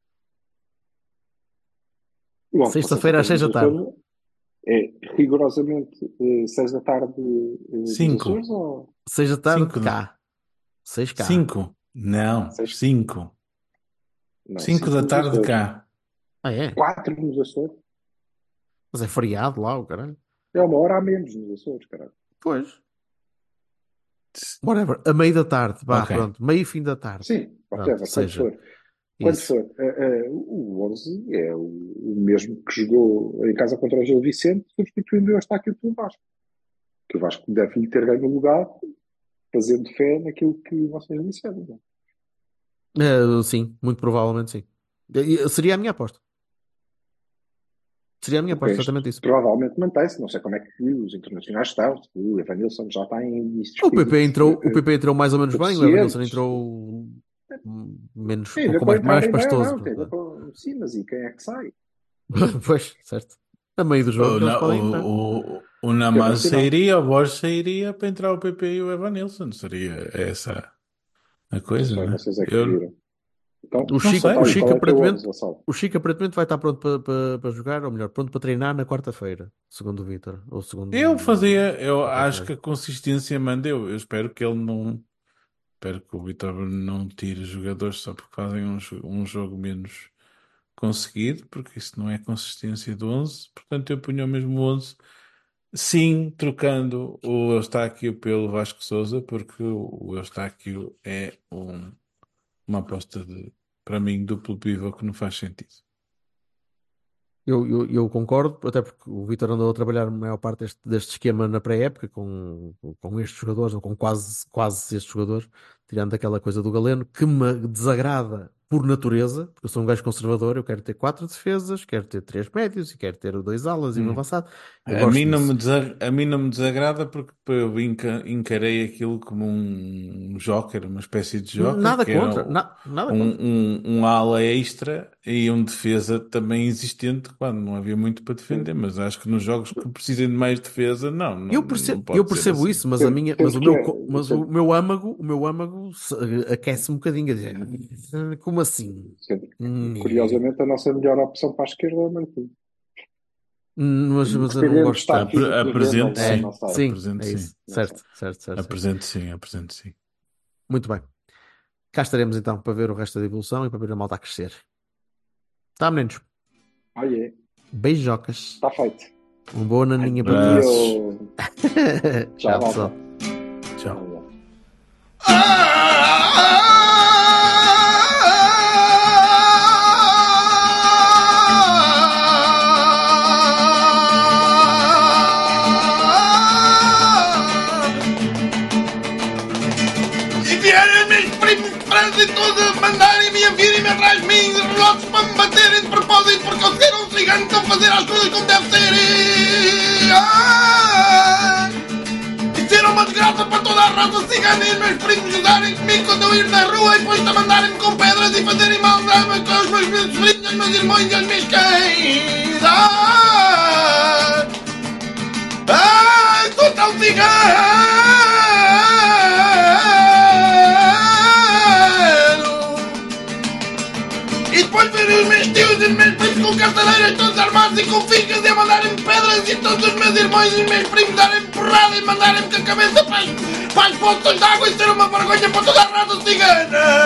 Bom, Sexta-feira às seis da tarde. É rigorosamente eh, seis da tarde eh, dos Cinco. Açores ou seis da tarde Cinco, cá. seis cá. Cinco? Não, Seis? cinco. não, Cinco da nos tarde Açores. cá. Ah, é? Quatro nos Açores. Mas é feriado lá, o caralho. É uma hora a menos nos Açores, caralho. Pois. Whatever. A meio da tarde. Vá, Ok. pronto. Meio fim da tarde. Sim, Pronto, whatever, quando seja. for. Quando Isso. for. Eh, eh, o onze é o, o mesmo que jogou em casa contra o Gil Vicente, substituindo o Eustáquio pelo Vasco. Que o Vasco deve ter ganho o lugar, fazendo fé naquilo que vocês disseram. Não é? Eh, sim, muito provavelmente sim. Eh, Seria a minha aposta. Seria a minha O aposta, resto exatamente isso. provavelmente mantém-se. Não sei como é que os internacionais estão. Se o Evanilson já está em inícios O P P físicos, entrou, o eh, P P entrou mais ou menos bem, o Evanilson suficientes. entrou hum, menos, Tem a com, ver com com mais, mais entrarem bem ou pastoso. não, tem a ver pronto. com sim, mas e quem é que sai? Pois, certo. A meio do jogo O, que eles na, podem entrar. o, o, o Que é Namaz bom sinal. sairia, o Borges sairia para entrar o P P e o Evanilson. Seria essa a Não coisa, sei, né? vocês é que Eu viram. Então, O Chico, sei. o então, e Chico qual é que é o aparentemente, onze, Vassal? o Chico aparentemente vai estar pronto para, para, para jogar, ou melhor, pronto para treinar na quarta-feira, segundo o Vítor, ou segundo Eu fazia, eu o acho que Ricardo. a consistência manda. Eu, eu espero que ele não. Espero que o Vitor não tire jogadores só porque fazem um, jo- um jogo menos conseguido, porque isso não é consistência do onze. Portanto, eu punho o mesmo onze. Sim, trocando o Eustáquio pelo Vasco Souza, porque o o Eustáquio é um- uma aposta de, para mim, duplo pivô que não faz sentido. Eu, eu, eu concordo, até porque o Vítor andou a trabalhar a maior parte deste, deste esquema na pré-época com, com estes jogadores, ou com quase, quase estes jogadores, tirando aquela coisa do Galeno, que me desagrada por natureza, porque eu sou um gajo conservador, eu quero ter quatro defesas, quero ter três médios e quero ter dois alas e um Hum. avançado. Eu A gosto mim não disso. me desa- a mim não me desagrada porque eu enca- encarei aquilo como um joker, uma espécie de joker, Nada que era contra, na- nada um, contra. um, um ala extra e um defesa também existente quando não havia muito para defender, mas acho que nos jogos que precisem de mais defesa, não, não, Eu não percebo, eu pode ser percebo assim. isso, mas a Sendo, minha, mas sendo o que meu, é, co- mas o sendo, meu âmago, o meu âmago se- aquece um bocadinho a dizer, como assim? sendo, Né. curiosamente, a nossa melhor opção para a esquerda é o Martim. Mas, mas eu não Dependendo do gosto estado tanto. Apre- físico dos dois, não, Apresente É, não, sim, não sei. sim, apresente é sim, isso. Não Certo, sei. certo, certo, certo. apresente sim, apresente sim. Muito bem. Cá estaremos então para ver o resto da evolução e para ver a malta a crescer. Tá, meninos? Olha, Beijocas. está feito. Um boa naninha para todos. Abraços. Adeus. Tchau, Tchau, pessoal. malta. Tchau. E vierem meus primos de França e todos a mandarem-me a virem-me atrás de mim, de relotes para me baterem de propósito, porque eu ser um cigano que estão a fazer as coisas como deve ser. E, ah, e ser uma desgraça para toda a raça cigana e os meus primos ajudarem comigo quando eu ir na rua e depois a mandarem-me com pedras e fazerem mal aos meus meus sobrinhos, aos meus irmãos e aos meus cães. Ah, ah, sou tão cigano. E depois ver os meus tios e os meus primos com carteiras todos armados e com ficas e a mandarem-me pedras e todos os meus irmãos e os meus primos darem-me porrada e mandarem-me com a cabeça para as, para as poças de água e ser uma vergonha para toda a raça cigana.